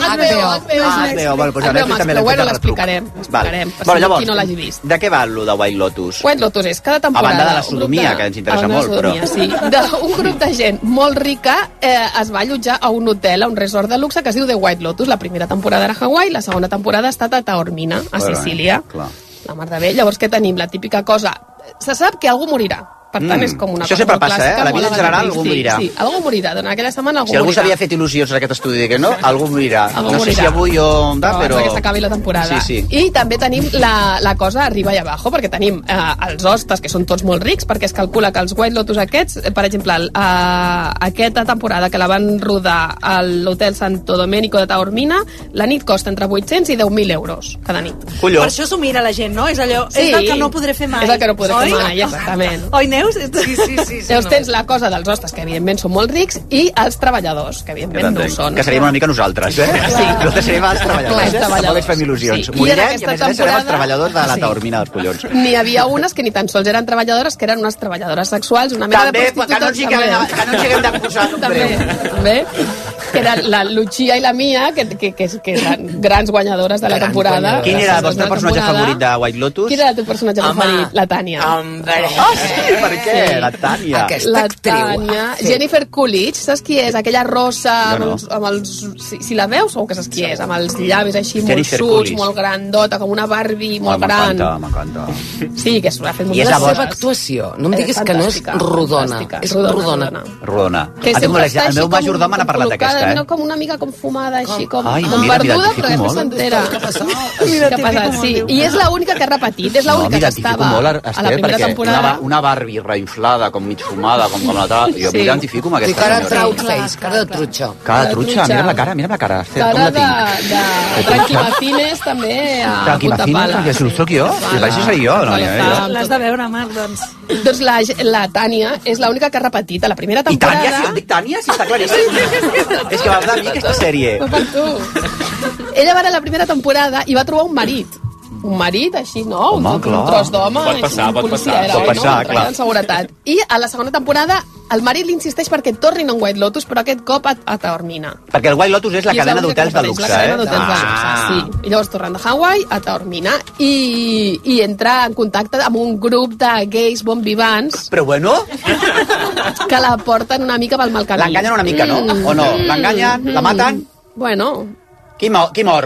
Speaker 1: HBO. Bueno, a Netflix també l'hem fet de retruc. Bueno, llavors, de què va lo de White Lotus?
Speaker 16: White Lotus és cada temporada...
Speaker 1: A banda de la sodomia, que ens interessa molt, però...
Speaker 16: Sí, un grup de gent molt rica es va allotjar a un hotel, a un resort de luxe que es diu The White Lotus. La primera temporada era a Hawaii, la segona temporada ha estat a Taormina, a Sicília. La mar de bé. Llavors, què tenim? La típica cosa... Se sap que algú morirà. Per tant, és com una
Speaker 1: cosa molt clàssica. A la vida en general algú morirà.
Speaker 16: Sí, algú morirà. Durant aquella setmana algú morirà.
Speaker 1: Si algú s'havia fet il·lusions en aquest estudi que no, algú morirà. No sé si avui o...
Speaker 16: però... que s'acabi la temporada.
Speaker 1: Sí.
Speaker 16: I també tenim la cosa arriba i abajo, perquè tenim els hostes, que són tots molt rics, perquè es calcula que els White Lotus aquests, per exemple, aquesta temporada que la van rodar a l'hotel Santo Domenico de Taormina, la nit costa entre 800 i 10.000 euros cada nit.
Speaker 21: Per això s'ho mira la gent, no? És allò, és el que no podré fer mai.
Speaker 16: És el que no podré fer mai, exactament.
Speaker 21: Oi, Neus? Sí.
Speaker 16: Llavors tens la cosa dels hostes, que evidentment són molt rics, i els treballadors, que evidentment no ho són.
Speaker 1: Que seríem una mica nosaltres,
Speaker 16: Sí.
Speaker 1: Nosaltres seríem els treballadors. Tampoc ens fem il·lusions. Morirem i a més serem els treballadors de la Taormina dels collons.
Speaker 16: N'hi havia unes que ni tan sols eren treballadores, que eren unes treballadores sexuals, una mena de prostitutes.
Speaker 1: Que no ens haguem de posar un breu.
Speaker 16: També. Que eren la Lucia i la Mia, que eren grans guanyadores de la temporada.
Speaker 1: Quin era el vostre personatge favorit de White Lotus?
Speaker 16: Quin era el teu personatge preferit? La Tània.
Speaker 1: Sí, per què? La Tània.
Speaker 16: La Tània. Jennifer Coolidge, saps qui és? Aquella rossa amb els... Si la veus, segur que saps qui és. Amb els llavis així molt suts, molt grandota, com una Barbie molt gran.
Speaker 1: M'encanta.
Speaker 16: Sí, que s'ha fet molt...
Speaker 18: I és la seva actuació. No em diguis que no és rodona. És rodona.
Speaker 1: El meu majordom m'ha parlat d'aquesta.
Speaker 16: No com una mica com fumada, així com perduda, però després s'entera. Què ha passat? Sí, i és l'única que ha repetit, és l'única que estava a la primera temporada.
Speaker 1: Una Barbie reinflada, com mig fumada, com l'altra... Jo m'identifico amb aquesta
Speaker 18: senyora. Cara de trutxa.
Speaker 1: Cara de trutxa, mira'm la cara.
Speaker 16: Cara de Tranquimacines, també, a punta pala.
Speaker 1: Tranquimacines, que soc jo? I vaig ser jo.
Speaker 21: L'has de veure, Marc, doncs.
Speaker 16: Doncs la Tània és l'única que ha repetit a la primera temporada.
Speaker 1: I Tània, si jo em dic Tània, si està claríssim. És que va de mi aquesta sèrie.
Speaker 16: Per tu. Ella va anar a la primera temporada i va trobar un marit. Un marit, així, no?
Speaker 1: Home,
Speaker 16: un tros d'home.
Speaker 17: Pot passar.
Speaker 16: Clar. En seguretat. I a la segona temporada el marit li insisteix perquè tornin a un White Lotus, però aquest cop a Taormina.
Speaker 1: Perquè el White Lotus és la cadena d'hotels de luxe,
Speaker 16: La cadena d'hotels de luxe, sí. I llavors tornen de Hawaii a Taormina i entra en contacte amb un grup de gais bon vivants.
Speaker 1: Però bueno...
Speaker 16: Que la porten una mica pel mal camí.
Speaker 1: L'enganyen una mica, no? O no? L'enganyen? La maten?
Speaker 16: Bueno...
Speaker 1: Qui mor?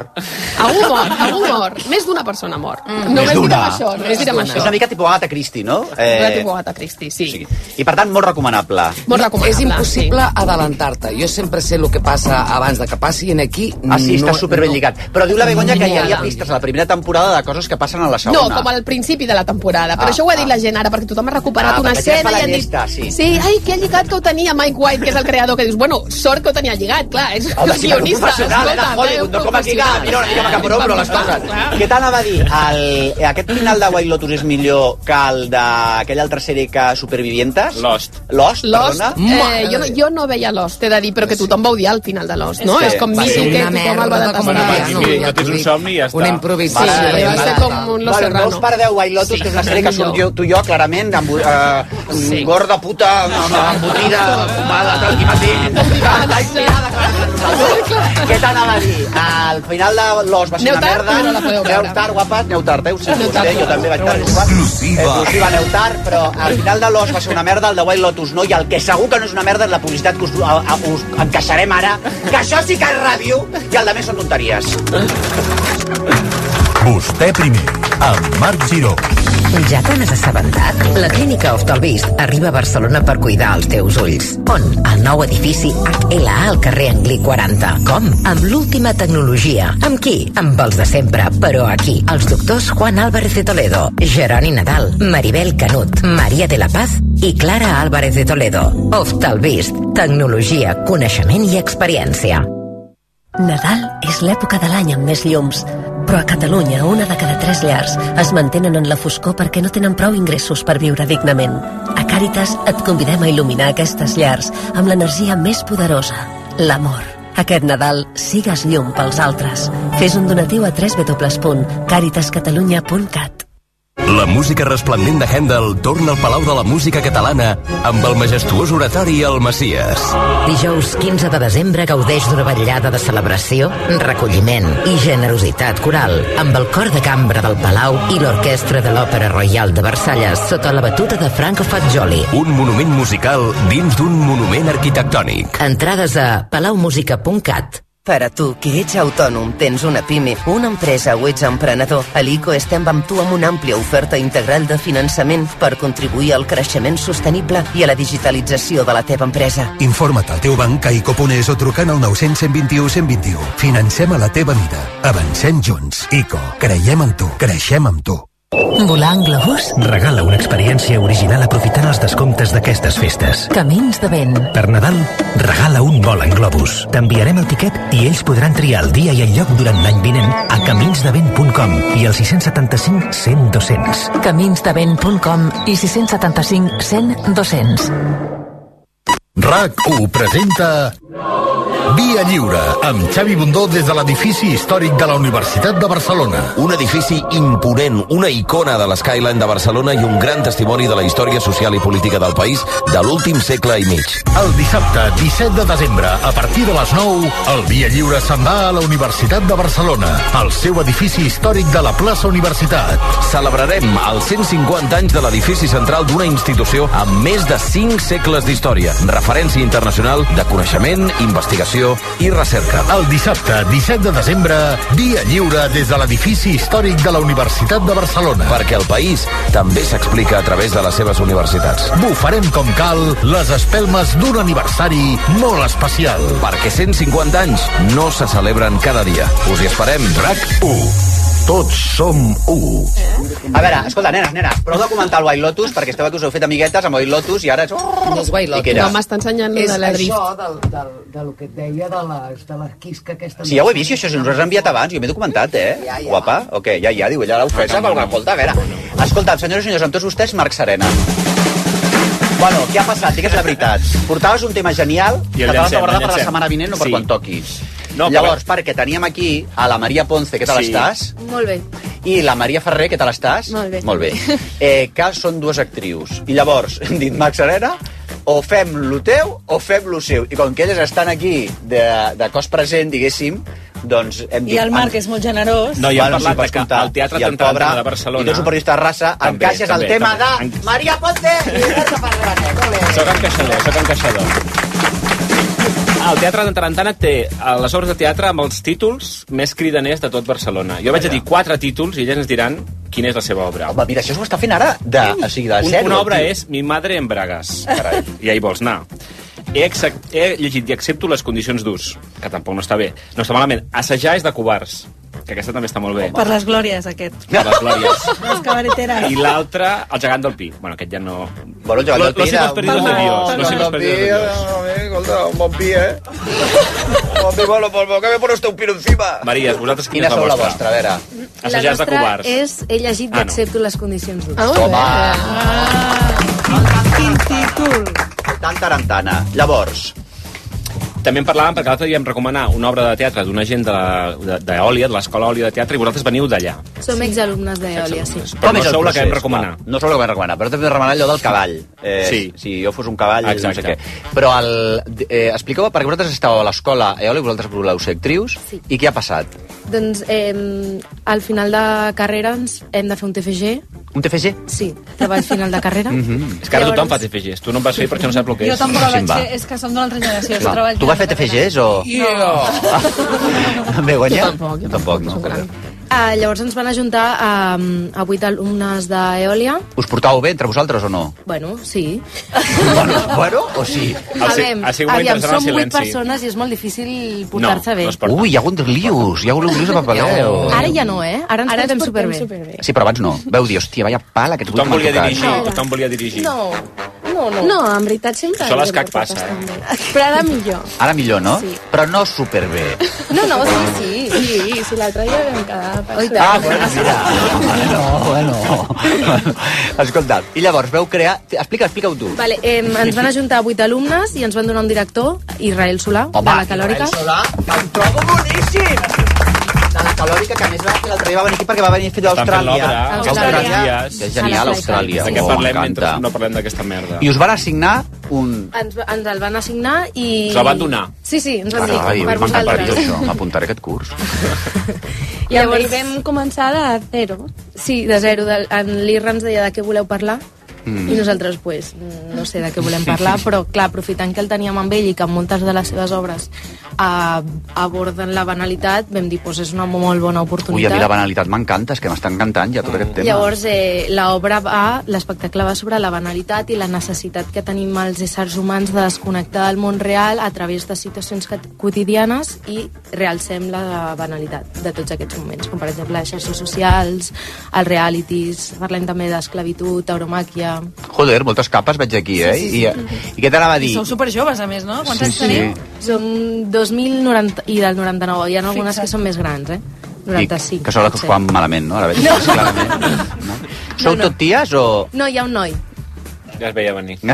Speaker 16: Algú mor. Més d'una persona mor. Només direm això.
Speaker 1: És una mica tipus Agatha Christie, no?
Speaker 16: Una tipus Agatha Christie, sí.
Speaker 1: I per tant, molt recomanable.
Speaker 18: És impossible adelantar-te. Jo sempre sé el que passa abans de que passi, i aquí...
Speaker 1: sí, està superben lligat. Però diu la Begoña que hi havia pistes a la primera temporada de coses que passen a la segona.
Speaker 16: No, com al principi de la temporada. Però això ho ha dit la gent ara, perquè tothom ha recuperat una escena i han dit... Sí, ai, que lligat que ho tenia Mike White, que és el creador, que dius, bueno, sort que ho tenia lligat, clar, és guionista.
Speaker 1: No com aquí, mira una mica macabro, les coses. Què t'anava a dir? Aquest final de White Lotus és millor que el d'aquella altra sèrie que Supervivientes?
Speaker 17: Lost,
Speaker 1: perdona?
Speaker 16: Jo no veia Lost, he de dir, però que tothom va odiar el final de Lost, no? És com mític, que tothom el va detestar.
Speaker 17: No tens un somni i ja està.
Speaker 18: Una improvisació.
Speaker 16: Sí, va ser com un Los Serrano.
Speaker 1: No us perdeu White Lotus, que és una sèrie que surt tu i jo, clarament, gorda, puta, embotida, fumada, què t'anava a dir? Al final de Lost va ser una merda. Aneu tard, guapes, aneu tard, jo també vaig tard. Exclusiva, aneu tard, però al final de Lost va ser una merda, el de White Lotus no, i el que segur que no és una merda és la publicitat que us encaixarem ara, que això sí que és ràdio, i el de més són tonteries.
Speaker 15: Vostè primer, amb Marc Giró.
Speaker 2: Ja te n'has assabentat? La clínica Oftalvist arriba a Barcelona per cuidar els teus ulls. On? Al nou edifici HLA al carrer Anglí 40. Com? Amb l'última tecnologia. Amb qui? Amb els de sempre, però aquí. Els doctors Juan Álvarez de Toledo, Jeroni Nadal, Maribel Canut, Maria de la Paz i Clara Álvarez de Toledo. Oftalvist. Tecnologia, coneixement i experiència.
Speaker 22: Nadal és l'època de l'any amb més llums, però a Catalunya 1 de cada 3 llars es mantenen en la foscor perquè no tenen prou ingressos per viure dignament. A Càritas et convidem a il·luminar aquestes llars amb l'energia més poderosa, l'amor. Aquest Nadal sigues llum pels altres. Fes un donatiu a www.caritascatalunya.cat.
Speaker 23: La música resplendent de Händel torna al Palau de la Música Catalana amb el majestuós oratori El Messies.
Speaker 2: Dijous 15 de desembre gaudeix d'una vetllada de celebració, recolliment i generositat coral amb el cor de cambra del Palau i l'orquestra de l'Òpera Royal de Versalles sota la batuta de Franco Fagioli.
Speaker 23: Un monument musical dins d'un monument arquitectònic.
Speaker 2: Entrades a palaumusica.cat. Per a tu, que ets autònom, tens una PIME, una empresa o ets emprenedor, a l'ICO estem amb tu amb una àmplia oferta integral de finançament per contribuir al creixement sostenible i a la digitalització de la teva empresa.
Speaker 15: Informa't al teu banc a ICO.es o trucant al 900 121 121. Financem a la teva vida. Avancem junts. ICO. Creiem en tu. Creixem amb tu.
Speaker 22: Volar en globus?
Speaker 24: Regala una experiència original aprofitant els descomptes d'aquestes festes.
Speaker 22: Camins de vent.
Speaker 24: Per Nadal, regala un vol en globus. T'enviarem el tiquet i ells podran triar el dia i el lloc durant l'any vinent a caminsdevent.com i al 675 100 200.
Speaker 22: Caminsdevent.com i 675 100 200.
Speaker 15: RAC1 presenta Via Lliure, amb Xavi Bundó des de l'edifici històric de la Universitat de Barcelona.
Speaker 23: Un edifici imponent, una icona de l'Skyline de Barcelona i un gran testimoni de la història social i política del país de l'últim segle i mig.
Speaker 15: El dissabte 17 de desembre, a partir de les 9, el Via Lliure se'n va a la Universitat de Barcelona, al seu edifici històric de la plaça Universitat.
Speaker 23: Celebrarem els 150 anys de l'edifici central d'una institució amb més de 5 segles d'història, referència internacional de coneixement, investigació i recerca.
Speaker 15: El dissabte 17 de desembre, Via Lliure des de l'edifici històric de la Universitat de Barcelona.
Speaker 23: Perquè el país també s'explica a través de les seves universitats.
Speaker 15: Bufarem com cal les espelmes d'un aniversari molt especial.
Speaker 23: Perquè 150 anys no se celebren cada dia. Us hi esperem.
Speaker 15: RAC1. Tots som u.
Speaker 1: A veure, escolta, nenes, prou de comentar el White Lotus, perquè esteu que us heu fet amiguetes amb White Lotus i ara és...
Speaker 18: No és White Lotus.
Speaker 16: No, m'està ensenyant de la drift.
Speaker 18: És això del que et deia de la quisca aquesta...
Speaker 1: Sí, ja ho he vist, això si ens ho has enviat abans, jo m'he documentat,
Speaker 18: Ja.
Speaker 1: Guapa? Ok, ja, diu, ella l'ha ofesa, escolta, a veure. Escolta, senyors i senyors, amb tots vostès, Marc Serena. Bueno, què ha passat? Digues la veritat. Portaves un tema genial que te vas a guardar per la setmana vinent o per quan toquis. No, llavors, perquè teníem aquí a la Maria Ponce, què tal estàs?
Speaker 8: Molt bé.
Speaker 1: I la Maria Ferrer, què tal estàs?
Speaker 8: Molt bé.
Speaker 1: Molt bé. Que són dues actrius. I llavors, hem dit, Marc Serena, o fem lo teu o fem lo seu. I com que elles estan aquí de cos present, diguéssim, doncs hem dit...
Speaker 21: I el Marc és molt generós.
Speaker 17: No, ja hem parlat que al Teatre Tantarantana de Barcelona...
Speaker 1: I tu ets un periodista de raça, encaixes el tema de Maria Ponce i Roberto Ferrer.
Speaker 17: Soc encaixador. El Teatre Tantarantana té les obres de teatre amb els títols més cridaners de tot Barcelona. Jo vaig a dir 4 títols i elles ens diran quina és la seva obra.
Speaker 1: Home, mira, això s'ho està fent ara de zero.
Speaker 17: Una obra és Mi madre en bragas. Carai. I ja hi vols anar. He llegit i accepto les condicions d'ús, que tampoc no està bé. No està malament. Assajar és de covards, que aquesta també està molt bé.
Speaker 21: Per les glòries, aquest.
Speaker 17: Per les glòries.
Speaker 21: Les cabareteres.
Speaker 17: I l'altre, El gegant del Pi. Bueno, aquest ja no...
Speaker 1: Bueno, el gegant del Pi...
Speaker 17: Los hijos perdidos de Dios. Los hijos perdidos de Dios.
Speaker 1: Escolta, un bon pi, Un bon pi, bueno, pues que me pone usted un piro encima.
Speaker 17: Maries, vosaltres quina és la vostra?
Speaker 1: A veure.
Speaker 17: Assajar és de covards.
Speaker 8: És he llegit i accepto les condicions d'ús.
Speaker 1: Toma!
Speaker 21: Quin títol!
Speaker 1: Tantarantana. Llavors...
Speaker 17: També en parlàvem perquè l'altre dia em recomanar una obra de teatre d'una gent d'Eòlia, de l'escola Eòlia de teatre, i vosaltres veniu d'allà.
Speaker 8: Som exalumnes d'Eòlia, sí.
Speaker 17: Però no sou la que vam recomanar.
Speaker 1: No sou la que vam recomanar, però també vam recomanar allò del cavall.
Speaker 17: Sí.
Speaker 1: Si jo fos un cavall,
Speaker 17: exacte.
Speaker 1: No sé què. Però expliqueu, perquè vosaltres esteu a l'escola Eòlia, vosaltres voleu ser actrius,
Speaker 8: sí.
Speaker 1: I què ha passat?
Speaker 8: Doncs al final de carrera hem de fer un TFG.
Speaker 1: Un TFG?
Speaker 8: Sí, treball final de carrera.
Speaker 17: És que ara tothom fa TFGs. Tu no em vas fer perquè no saps el que és.
Speaker 21: Jo tampoc el vaig fer, és que som d'una altra generació.
Speaker 1: Tu vas fer TFGs o...?
Speaker 21: No.
Speaker 1: També guanyar?
Speaker 8: Jo tampoc,
Speaker 1: no.
Speaker 8: Llavors ens van ajuntar a 8 alumnes d'Eòlia.
Speaker 1: Us portàveu bé entre vosaltres o no?
Speaker 8: Bueno, sí.
Speaker 1: Bueno, o sí?
Speaker 8: Aviam, som 8 persones i és molt difícil portar-se bé.
Speaker 1: Ui, hi ha hagut lius, de papeleu.
Speaker 8: Ara ja no, Ara ens portem superbé.
Speaker 1: Sí, però abans no. Veu dir, hòstia, vaya pala, que
Speaker 17: tothom volia dirigir.
Speaker 16: No, en veritat sempre...
Speaker 17: Això a l'ESCAC passa,
Speaker 16: Però ara millor.
Speaker 1: Ara millor, no? Sí. Però no superbé.
Speaker 16: No, sí. Si l'altre dia vam quedar...
Speaker 1: Bueno, mira. Bueno. Escolta, i llavors veu crear... Explica-ho tu.
Speaker 8: Vale, ens van ajuntar 8 alumnes i ens van donar un director, Israel Solà, de la Calòrica.
Speaker 1: Israel Solà, que em trobo boníssim! De la Calòrica, que a més l'altre dia va venir aquí perquè va venir a fer d'Austràlia. Que és genial, Austràlia.
Speaker 17: De què parlem mentre no parlem d'aquesta merda?
Speaker 1: I us van assignar un...
Speaker 8: Ens el van assignar i...
Speaker 17: Us el van donar?
Speaker 8: Sí, ens van dir, per vosaltres.
Speaker 1: M'apuntaré aquest curs.
Speaker 16: I llavors vam començar de zero.
Speaker 8: Sí, de zero. L'Irra ens deia de què voleu parlar i nosaltres, pues, no sé de què volem parlar, però clar, aprofitant que el teníem amb ell i que moltes de les seves obres aborden la banalitat, vam dir, pues, és una molt bona oportunitat.
Speaker 1: Ui, a mi la banalitat m'encanta, és que m'està encantant ja tot aquest tema.
Speaker 8: Llavors, l'espectacle va sobre la banalitat i la necessitat que tenim els éssers humans de desconnectar del món real a través de situacions quotidianes i realcem la banalitat de tots aquests moments, com per exemple les xarxes socials, els realities, parlem també d'esclavitud, tauromàquia.
Speaker 1: Joder, moltes capes veig aquí,
Speaker 21: Sí.
Speaker 1: I què t'anava a dir?
Speaker 21: I sou superjoves, a més, no? Quants anys teniu?
Speaker 8: Som 2090 i del 99. Hi ha algunes que són més grans, 95.
Speaker 1: Que són les que us fan malament, no? Ara veig clarament. No? Sou tot ties o...?
Speaker 8: No, hi ha un noi.
Speaker 17: Ja es veia venir.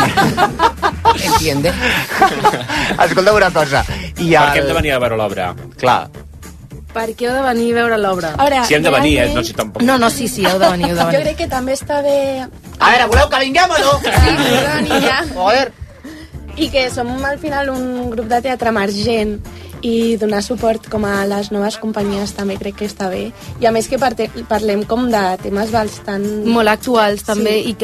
Speaker 18: Entiende.
Speaker 1: Escolta una cosa.
Speaker 17: Per què hem de venir a veure l'obra?
Speaker 1: Clar.
Speaker 8: Per què heu de venir a veure l'obra?
Speaker 17: Si hem de venir, no si tampoc.
Speaker 8: No, sí, heu de venir.
Speaker 16: Jo crec que també està bé...
Speaker 1: A veure, voleu que vinguem o no?
Speaker 16: Sí, heu de venir ja.
Speaker 1: Joder.
Speaker 16: I que som al final un grup de teatre emergent i donar suport com a les noves companyies també crec que està bé. I a més que parlem com de temes bastant...
Speaker 8: molt actuals també i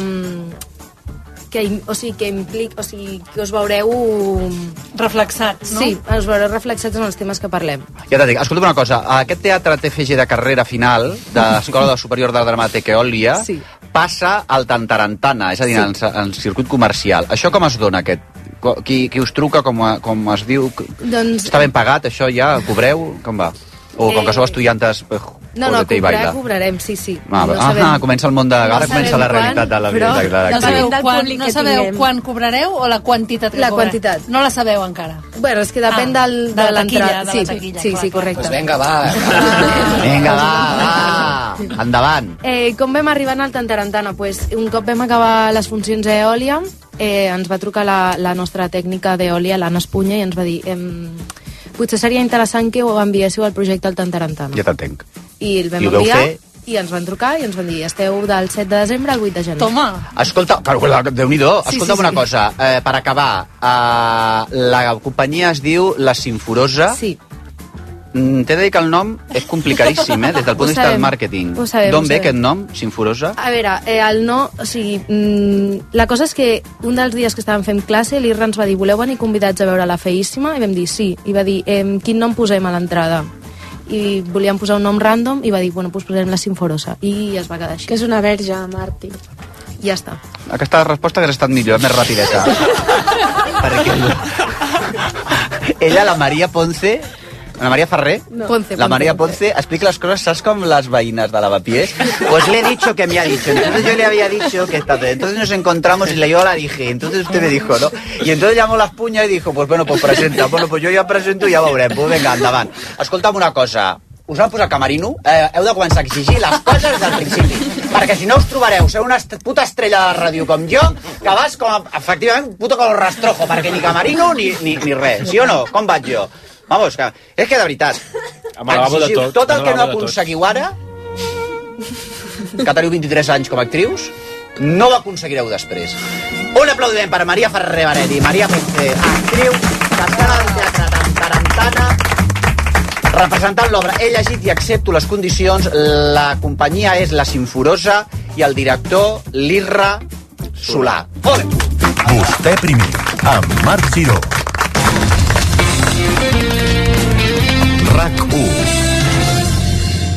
Speaker 8: que us veureu
Speaker 21: reflexats, no?
Speaker 8: Sí, us veureu reflexats en els temes que parlem.
Speaker 1: Ja t'ho dic, escolta'm una cosa, aquest teatre TFG de carrera final de l'Escola Superior d'Art Dramàtic Eòlia passa al Tantarantana, és a dir, en circuit comercial. Això com es dona, aquest? Qui us truca, com es diu? Està ben pagat, això ja? Cobreu? Com va? O com que sou estudiantes...
Speaker 8: No, cobrarem, sí.
Speaker 1: Comença el món de... Ara comença la realitat de la vida.
Speaker 21: No sabeu quan cobrareu o la quantitat que cobreu?
Speaker 8: La quantitat.
Speaker 21: No la sabeu encara?
Speaker 8: Bueno, és que depèn de l'entrada. Sí, correcte.
Speaker 18: Pues vinga, va.
Speaker 1: Endavant.
Speaker 8: Com vam arribar al Tantarantana? Un cop vam acabar les funcions a Eòlia, ens va trucar la nostra tècnica d'Eòlia, l'Anna Espunya, i ens va dir... potser seria interessant que ho enviéssiu al projecte al Tantarantana.
Speaker 1: Ja t'entenc.
Speaker 8: I el vam enviar i ens van trucar i ens van dir esteu del 7 de desembre al 8 de gener.
Speaker 21: Toma!
Speaker 1: Escolta, Déu-n'hi-do, escolta'm una cosa, per acabar, la companyia es diu La Simforosa.
Speaker 8: Sí.
Speaker 1: T'he de dir que el nom és complicadíssim, des del punt de vista del màrqueting. D'on ve aquest nom, Simforosa?
Speaker 8: A veure, la cosa és que un dels dies que estàvem fent classe, l'Irra ens va dir, voleu venir convidats a veure La Feíssima? I vam dir sí. I va dir, quin nom posem a l'entrada? I volíem posar un nom random i va dir, bueno, doncs posarem La Simforosa. I es va quedar així.
Speaker 16: Que és una verge, màrtir.
Speaker 8: Ja està.
Speaker 1: Aquesta resposta hauria estat millor, més rapideta. Perquè ella, la Maria Ponce... La María Ferrer,
Speaker 8: no.
Speaker 1: La María Ponce explica las cosas, ¿sabes? Como las vainas de Lavapiés. Pues le he dicho que me ha dicho. Entonces yo le había dicho que entonces nos encontramos y yo la dije. Entonces usted me dijo, ¿no? Y entonces llamó las puñas y dijo, pues bueno, pues presenta. Bueno, pues jo ja presento i ja veurem. Pues vinga, endavant. Escolta'm una cosa. Us van posar camerino? Heu de començar a exigir les coses des del principi. Perquè si no us trobareu ser una puta estrella de ràdio com jo, que vas com, efectivament, puto com el rastrojo, perquè ni camerino ni res. Sí o no? Com vaig jo? Vamos, és que de veritat, exigiu tot el que no aconseguiu ara, que teniu 23 anys com a actrius, no ho aconseguireu després. Un aplaudiment per Maria Ferrer Baredi, Maria Ponce, actriu, cascada del teatre Tantarantana, representant l'obra. He llegit i accepto les condicions, la companyia és La Simforosa i el director l'Irra Solà. Ole!
Speaker 15: Vostè primer, amb Marc Giró. RAC 1.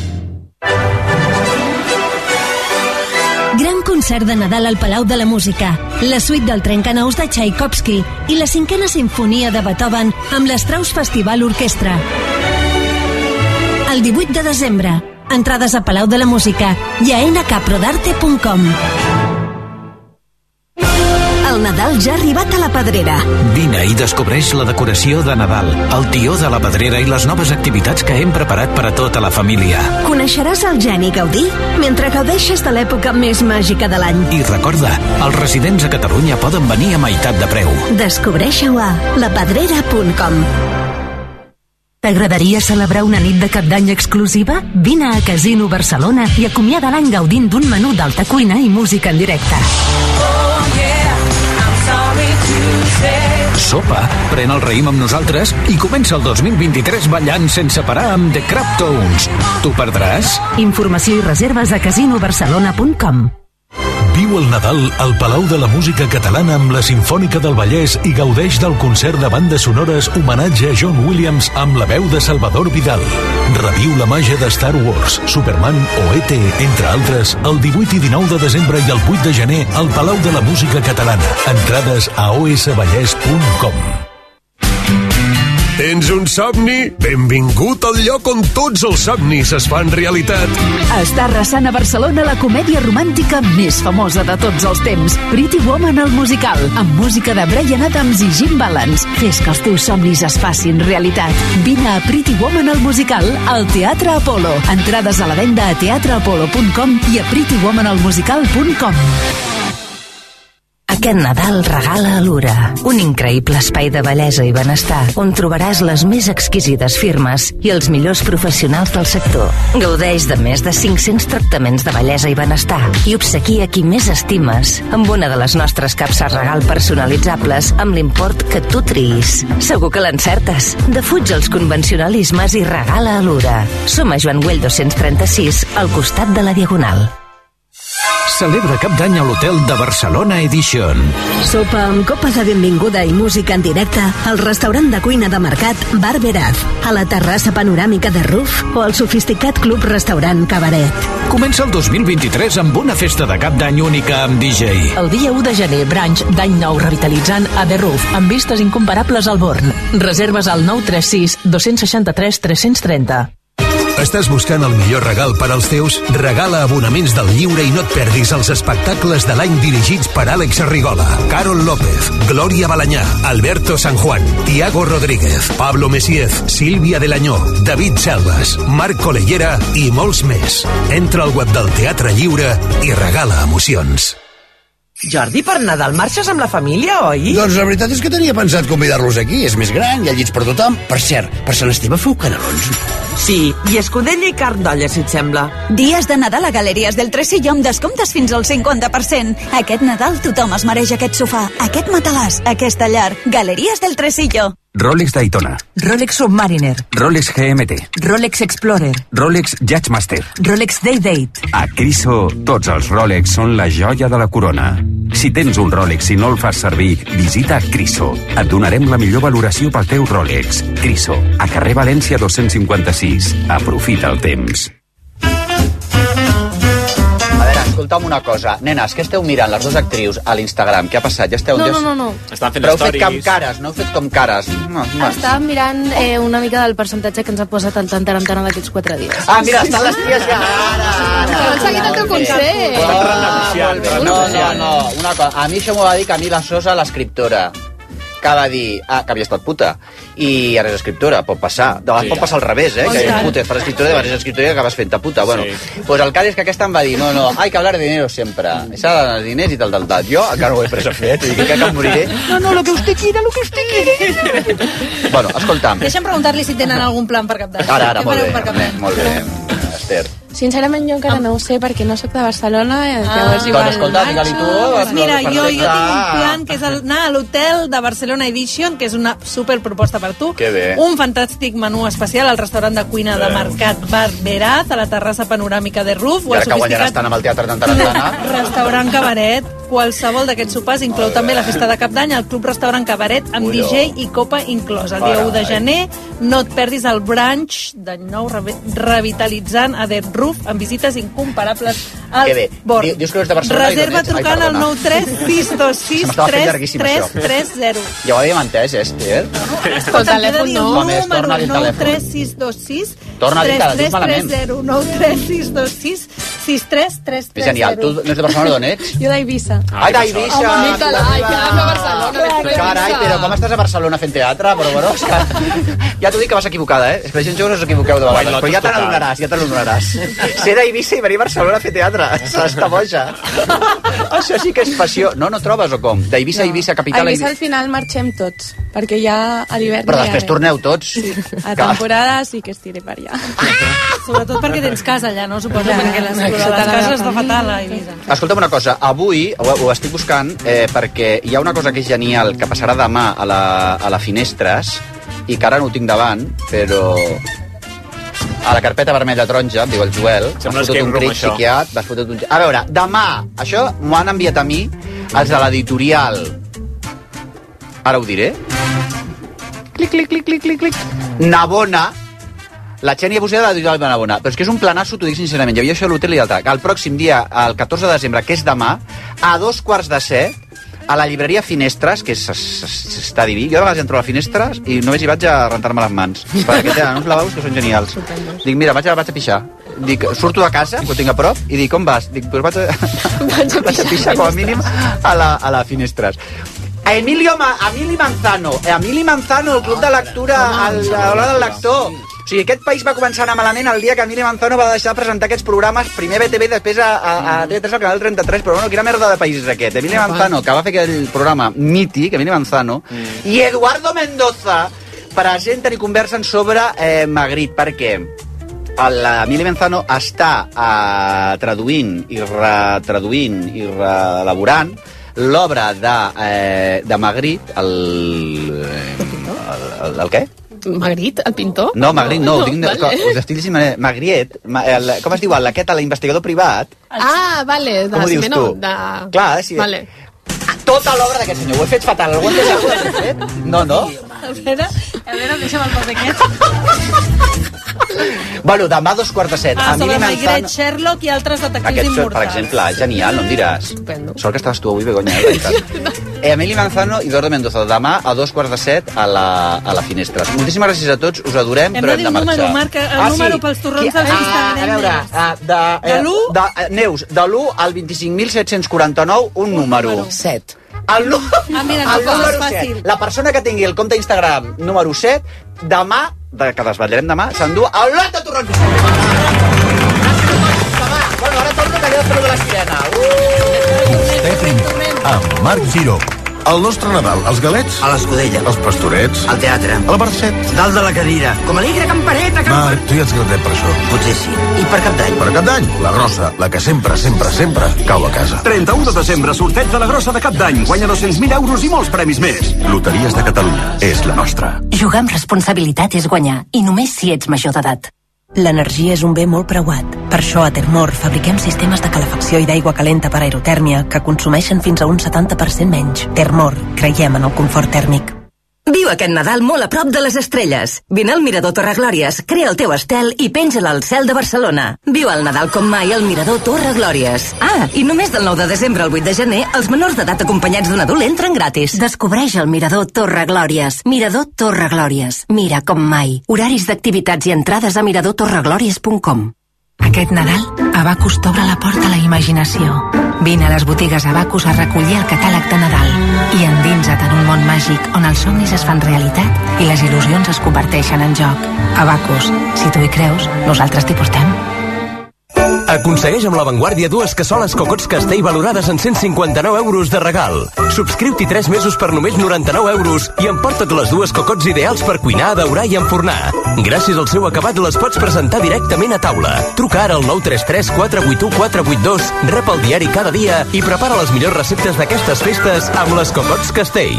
Speaker 4: Gran concert de Nadal al Palau de la Música, la suite del Trencanous de Tchaikovsky i la 5a Simfonia de Beethoven amb l'Strauss Festival Orquestra. El 18 de desembre. Entrades a Palau de la Música i a nkprodarte.com. El Nadal ja ha arribat a la Pedrera.
Speaker 24: Vine i descobreix la decoració de Nadal, el tió de la Pedrera i les noves activitats que hem preparat per a tota la família.
Speaker 4: Coneixeràs el Geni Gaudí mentre gaudeixes de l'època més màgica de l'any.
Speaker 24: I recorda, els residents a Catalunya poden venir a meitat de preu.
Speaker 4: Descobreixeu a lapedrera.com.
Speaker 22: T'agradaria celebrar una nit de cap d'any exclusiva? Vine a Casino Barcelona i acomiada l'any gaudint d'un menú d'alta cuina i música en directe.
Speaker 24: Sopa, pren el raïm amb nosaltres i comença el 2023 ballant sense parar amb The Craptones. T'ho perdràs?
Speaker 22: Informació i reserves a casinobarcelona.com.
Speaker 15: Viu el Nadal al Palau de la Música Catalana amb la Simfònica del Vallès i gaudeix del concert de bandes sonores homenatge a John Williams amb la veu de Salvador Vidal. Reviu la màgia de Star Wars, Superman o E.T., entre altres, el 18 i 19 de desembre i el 8 de gener al Palau de la Música Catalana. Entrades a osvallès.com.
Speaker 5: Tens un somni? Benvingut al lloc on tots els somnis es fan realitat.
Speaker 22: Està arrasant a Barcelona la comèdia romàntica més famosa de tots els temps, Pretty Woman el musical, amb música de Bryan Adams i Jim Balance. Fes que els teus somnis es facin realitat. Vine a Pretty Woman el musical al Teatre Apolo. Entrades a la venda a teatreapolo.com i a prettywomanelmusical.com. Aquest Nadal regala Alura, un increïble espai de bellesa i benestar on trobaràs les més exquisides firmes i els millors professionals del sector. Gaudeix de més de 500 tractaments de bellesa i benestar i obsequia qui més estimes amb una de les nostres capses regal personalitzables amb l'import que tu triïs. Segur que l'encertes. Defuig els convencionalismes i regala Alura. Som a Joan Güell 236, al costat de la Diagonal.
Speaker 24: Celebra Cap d'Any a l'Hotel de Barcelona Edition.
Speaker 4: Sopa amb copa de benvinguda i música en directe al restaurant de cuina de mercat Bar Veraz, a la terrassa panoràmica de Ruf o al sofisticat club restaurant Cabaret.
Speaker 24: Comença el 2023 amb una festa de Cap d'Any única amb DJ.
Speaker 22: El dia 1 de gener, brunch d'any nou revitalitzant a The Roof, amb vistes incomparables al Born. Reserves al 936 263 330.
Speaker 5: Estàs buscant el millor regal per als teus? Regala abonaments del lliure i no et perdis els espectacles de l'any dirigits per Àlex Arrigola, Carol López, Glòria Balanyà, Alberto San Juan, Tiago Rodríguez, Pablo Messiez, Sílvia Delañó, David Selvas, Marc Colellera i molts més. Entra al web del Teatre Lliure i regala emocions.
Speaker 6: Jordi, per Nadal marxes amb la família, oi?
Speaker 7: Doncs la veritat és que tenia pensat convidar-los aquí. És més gran, hi ha llits per tothom. Per cert, per Sant Esteve feu canelons?
Speaker 6: Sí, i escudella i carn d'olla, si et sembla.
Speaker 25: Dies de Nadal a Galeries del Tresillo amb descomptes fins al 50%. Aquest Nadal tothom es mereix aquest sofà, aquest matalàs, aquesta llar. Galeries del Tresillo.
Speaker 23: Rolex Daytona,
Speaker 6: Rolex Submariner,
Speaker 23: Rolex GMT,
Speaker 6: Rolex Explorer,
Speaker 23: Rolex Judgemaster,
Speaker 6: Rolex Day-Date.
Speaker 23: A Criso, tots els Rolex són la joia de la corona. Si tens un Rolex i no el fas servir, visita Criso. Et donarem la millor valoració pel teu Rolex. Criso, a carrer València 256. Aprofita el temps.
Speaker 1: Escolta'm una cosa, nenes, què esteu mirant les dues actrius a l'Instagram? Què ha passat? Ja esteu...
Speaker 8: No.
Speaker 12: Estan fent
Speaker 1: Però heu
Speaker 12: stories.
Speaker 1: fet com cares, no heu fet com cares.
Speaker 8: Estàvem mirant una mica del percentatge que ens ha posat el tant Tarantana d'aquests 4 dies.
Speaker 1: Ah, mira, estan les ties ja.
Speaker 16: Però han seguit el teu consell.
Speaker 1: No. Una cosa, a mi això m'ho va dir Camila Sosa, l'escriptora, que va dir que havia estat puta i ara és escriptora, pot passar. De vegades pot passar al revés, que és puta, fas escriptora, de vegades és escriptora i acabes fent-te puta. Bueno, pues el cas és que aquesta em va dir, no, hay que hablar de dinero siempre. S'ha de donar diners i tal. Jo encara ho he pres a fer, t'ho dic que em moriré. No, lo que usted quiera. Bueno, escolta'm.
Speaker 21: Deixa'm preguntar-li si tenen algun plan per Cap d'Any.
Speaker 1: Ara, molt bé, Esther.
Speaker 16: Sincerament jo encara no ho sé perquè no sóc de Barcelona, llavors igual...
Speaker 1: Doncs escolta, digue-li tu...
Speaker 21: Pues mira, jo tinc un plan que és anar a l'hotel de Barcelona Edition, que és una superproposta per tu.
Speaker 1: Que bé.
Speaker 21: Un fantàstic menú especial al restaurant de cuina de Mercat Bar Veraz, a la terrassa panoràmica de Ruf.
Speaker 1: I ara que guanyarà estan amb el Teatre Tarantana.
Speaker 21: Restaurant Cabaret. Qualsevol d'aquests sopars inclou també la festa de Cap d'Any al Club Restaurant Cabaret amb DJ i copa inclòs. El dia 1 de gener no et perdis el brunch d'any nou revitalitzant a The Ruf roof amb visites incomparables al bord.
Speaker 1: Dius que no ets de Barcelona.
Speaker 21: Reserva trucant al 936263330.
Speaker 1: Ja ho havíem entès, Esther.
Speaker 21: El telèfon no.
Speaker 1: Torna a dir el telèfon.
Speaker 21: 93626
Speaker 1: Torna a dir que dius malament.
Speaker 21: 93626 6333.
Speaker 1: Genial. Tu no ets de Barcelona, d'on ets?
Speaker 21: Jo d'Eivissa.
Speaker 1: Ai, d'Eivissa!
Speaker 16: Home, Nicolai, que vas a Barcelona.
Speaker 1: Carai, però com estàs a Barcelona fent teatre? Però bueno, és que... Ja t'ho dic que vas equivocada, És que la gent jove no us equivoqueu de vegades. Però ja te n'adonaràs, Ser d'Eivissa i venir a Barcelona a fer teatre. Està boja. Això sí que és passió. No trobes o com? D'Eivissa a Eivissa, capital
Speaker 3: a Eivissa al final marxem tots, perquè ja a l'hivern...
Speaker 1: Però després torneu tots.
Speaker 3: Sí, a temporada sí que estiré per allà.
Speaker 21: Sobretot perquè tens casa allà, no? Suposo perquè les cases està fatal a Eivissa.
Speaker 1: Escolta'm una cosa, avui ho estic buscant perquè hi ha una cosa que és genial que passarà demà a la Finestres i que ara no ho tinc davant, però a la carpeta vermella taronja, em diu el Joel, m'has fotut un crit xiquiat, m'has fotut un... A veure, demà, això m'ho han enviat a mi els de l'editorial. Ara ho diré. Clic. Navona. La Xènia Buseda de l'editorial de Navona. Però és que és un planasso, t'ho dic sincerament. Hi havia això a l'hotel i l'altre. El pròxim dia, el 14 de desembre, que és demà, a 2:15, a la llibreria Finestres, que està diví. Jo de vegades entro a la Finestres i només hi vaig a rentar-me les mans. Perquè tenen uns lavabos que són genials. Dic, mira, vaig a pixar. Dic, surto de casa, que ho tinc a prop, i dic, on vas? Dic, doncs vaig a pixar com a mínim a la Finestres. Emili Manzano, el club de lectura, l'hora del lector. O sigui, aquest país va començar a anar malament el dia que Emili Manzano va deixar de presentar aquests programes, primer a BTV i després a TV3 al canal 33, però bueno, quina merda de país és aquest? Emili Manzano, que va fer aquell programa mític, Emili Manzano, i Eduardo Mendoza presenten i conversen sobre Magritte. Per què? L'Emili Manzano està traduint i reelaborant l'obra de Magritte, el què?
Speaker 16: Magritte, el pintor?
Speaker 1: No, Magritte no, us estic dient Magritte, com es diu, l'investigador privat.
Speaker 16: Ah, vale,
Speaker 1: com ho dius tu? Clar, sí.
Speaker 16: Vale.
Speaker 1: Tota l'obra d'aquest senyor, ho he fet fatal, algú entès alguna cosa que he fet? No.
Speaker 21: A veure, deixa'm el pas aquest.
Speaker 1: Bueno, demà a 2:15.
Speaker 21: Sobre Magritte, Sherlock i altres detectius immortals.
Speaker 1: Per exemple, genial, no em diràs. Sort que estaves tu avui, Begoña. Emili Manzano i Eduardo Mendoza, demà a 2:15 a la Finestres. Moltíssimes gràcies a tots, us adorem, però hem de marxar.
Speaker 21: Hem de dir un número, el número pels torrons dels Instagram.
Speaker 1: A veure, Neus, de l'1 al 25.749, un número.
Speaker 18: 7.
Speaker 1: El número 7. La persona que tingui el compte Instagram número 7, demà, que desvetllarem demà, s'endú el lot de torrons. Bueno, ara torno que allò de la sirena.
Speaker 5: Vostè primer, amb Marc Giró. El nostre Nadal, els galets...
Speaker 9: A l'Escudella.
Speaker 5: Els pastorets...
Speaker 9: Al teatre.
Speaker 5: A la Barcet.
Speaker 9: Dalt de la cadira. Com alegre campaneta,
Speaker 5: Marc, tu ja ets grandet per això.
Speaker 9: Potser sí. I per Cap d'Any?
Speaker 5: Per Cap d'Any, la grossa, la que sempre cau a casa.
Speaker 15: 31 de desembre, sorteig de la grossa de Cap d'Any. Guanya 200.000 euros i molts premis més.
Speaker 5: Loteries de Catalunya. És la nostra.
Speaker 22: Jugar amb responsabilitat és guanyar, i només si ets major d'edat. L'energia és un bé molt preuat. Per això a Termor fabriquem sistemes de calefacció i d'aigua calenta per aerotèrmia que consumeixen fins a un 70% menys. Termor, creiem en el confort tèrmic.
Speaker 2: Viu aquest Nadal molt a prop de les estrelles. Vine al Mirador Torreglòries, crea el teu estel i penja-la al cel de Barcelona. Viu el Nadal com mai al Mirador Torreglòries. I només del 9 de desembre al 8 de gener, els menors d'edat acompanyats d'un adult entren gratis. Descobreix el Mirador Torreglòries. Mirador Torreglòries. Mira com mai. Horaris d'activitats i entrades a miradortorreglòries.com.
Speaker 10: Aquest Nadal, Abacus t'obre la porta a la imaginació. Vine a les botigues Abacus a recollir el catàleg de Nadal i endinsa't en un món màgic on els somnis es fan realitat i les il·lusions es converteixen en joc. Abacus, si tu hi creus, nosaltres t'hi portem.
Speaker 24: Aconsegueix amb l'avantguàrdia 2 cassoles Cocots Castell valorades en 159 euros de regal. Subscriu-t'hi 3 mesos per només 99 euros i emporta't les 2 cocots ideals per cuinar, daurar i enfornar. Gràcies al seu acabat les pots presentar directament a taula. Truca ara al 933 481 482, rep el diari cada dia i prepara les millors receptes d'aquestes festes amb les Cocots Castell.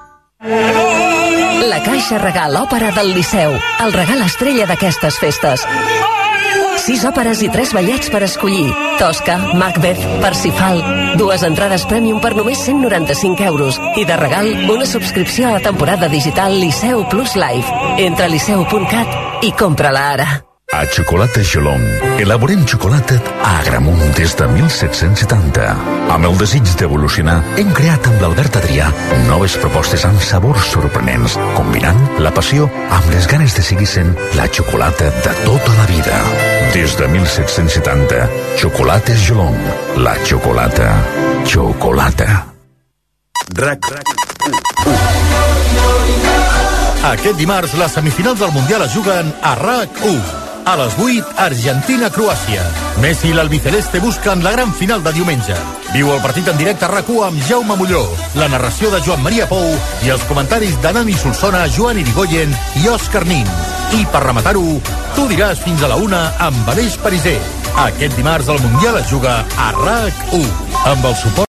Speaker 2: La Caixa Regal Òpera del Liceu, el regal estrella d'aquestes festes. 6 òperes i 3 ballets per escollir. Tosca, Macbeth, Parsifal. 2 entrades Premium per només 195 euros. I de regal, una subscripció a la temporada digital Liceu Plus Live. Entra a liceu.cat i compra-la ara.
Speaker 15: A Xocolata Gelong elaborem xocolata a Agramunt des de 1770. Amb el desig d'evolucionar, hem creat amb l'Albert Adrià noves propostes amb sabors sorprenents, combinant la passió amb les ganes de seguir sent la xocolata de tota la vida. Des de 1770, Xocolates Gelong. La xocolata. Xocolata.
Speaker 11: Aquest dimarts, les semifinals del Mundial es juguen a RAC1. A les 8, Argentina-Croàcia. Messi i l'albiceleste busquen la gran final de diumenge. Viu el partit en directe a RAC1 amb Jaume Molló, la narració de Joan Maria Pou i els comentaris de Nani Solsona, Joan Irigoyen i Òscar Nin. I per rematar-ho, tu diràs fins a la 1 amb Aleix Pariser. Aquest dimarts el Mundial es juga a RAC1 amb el suport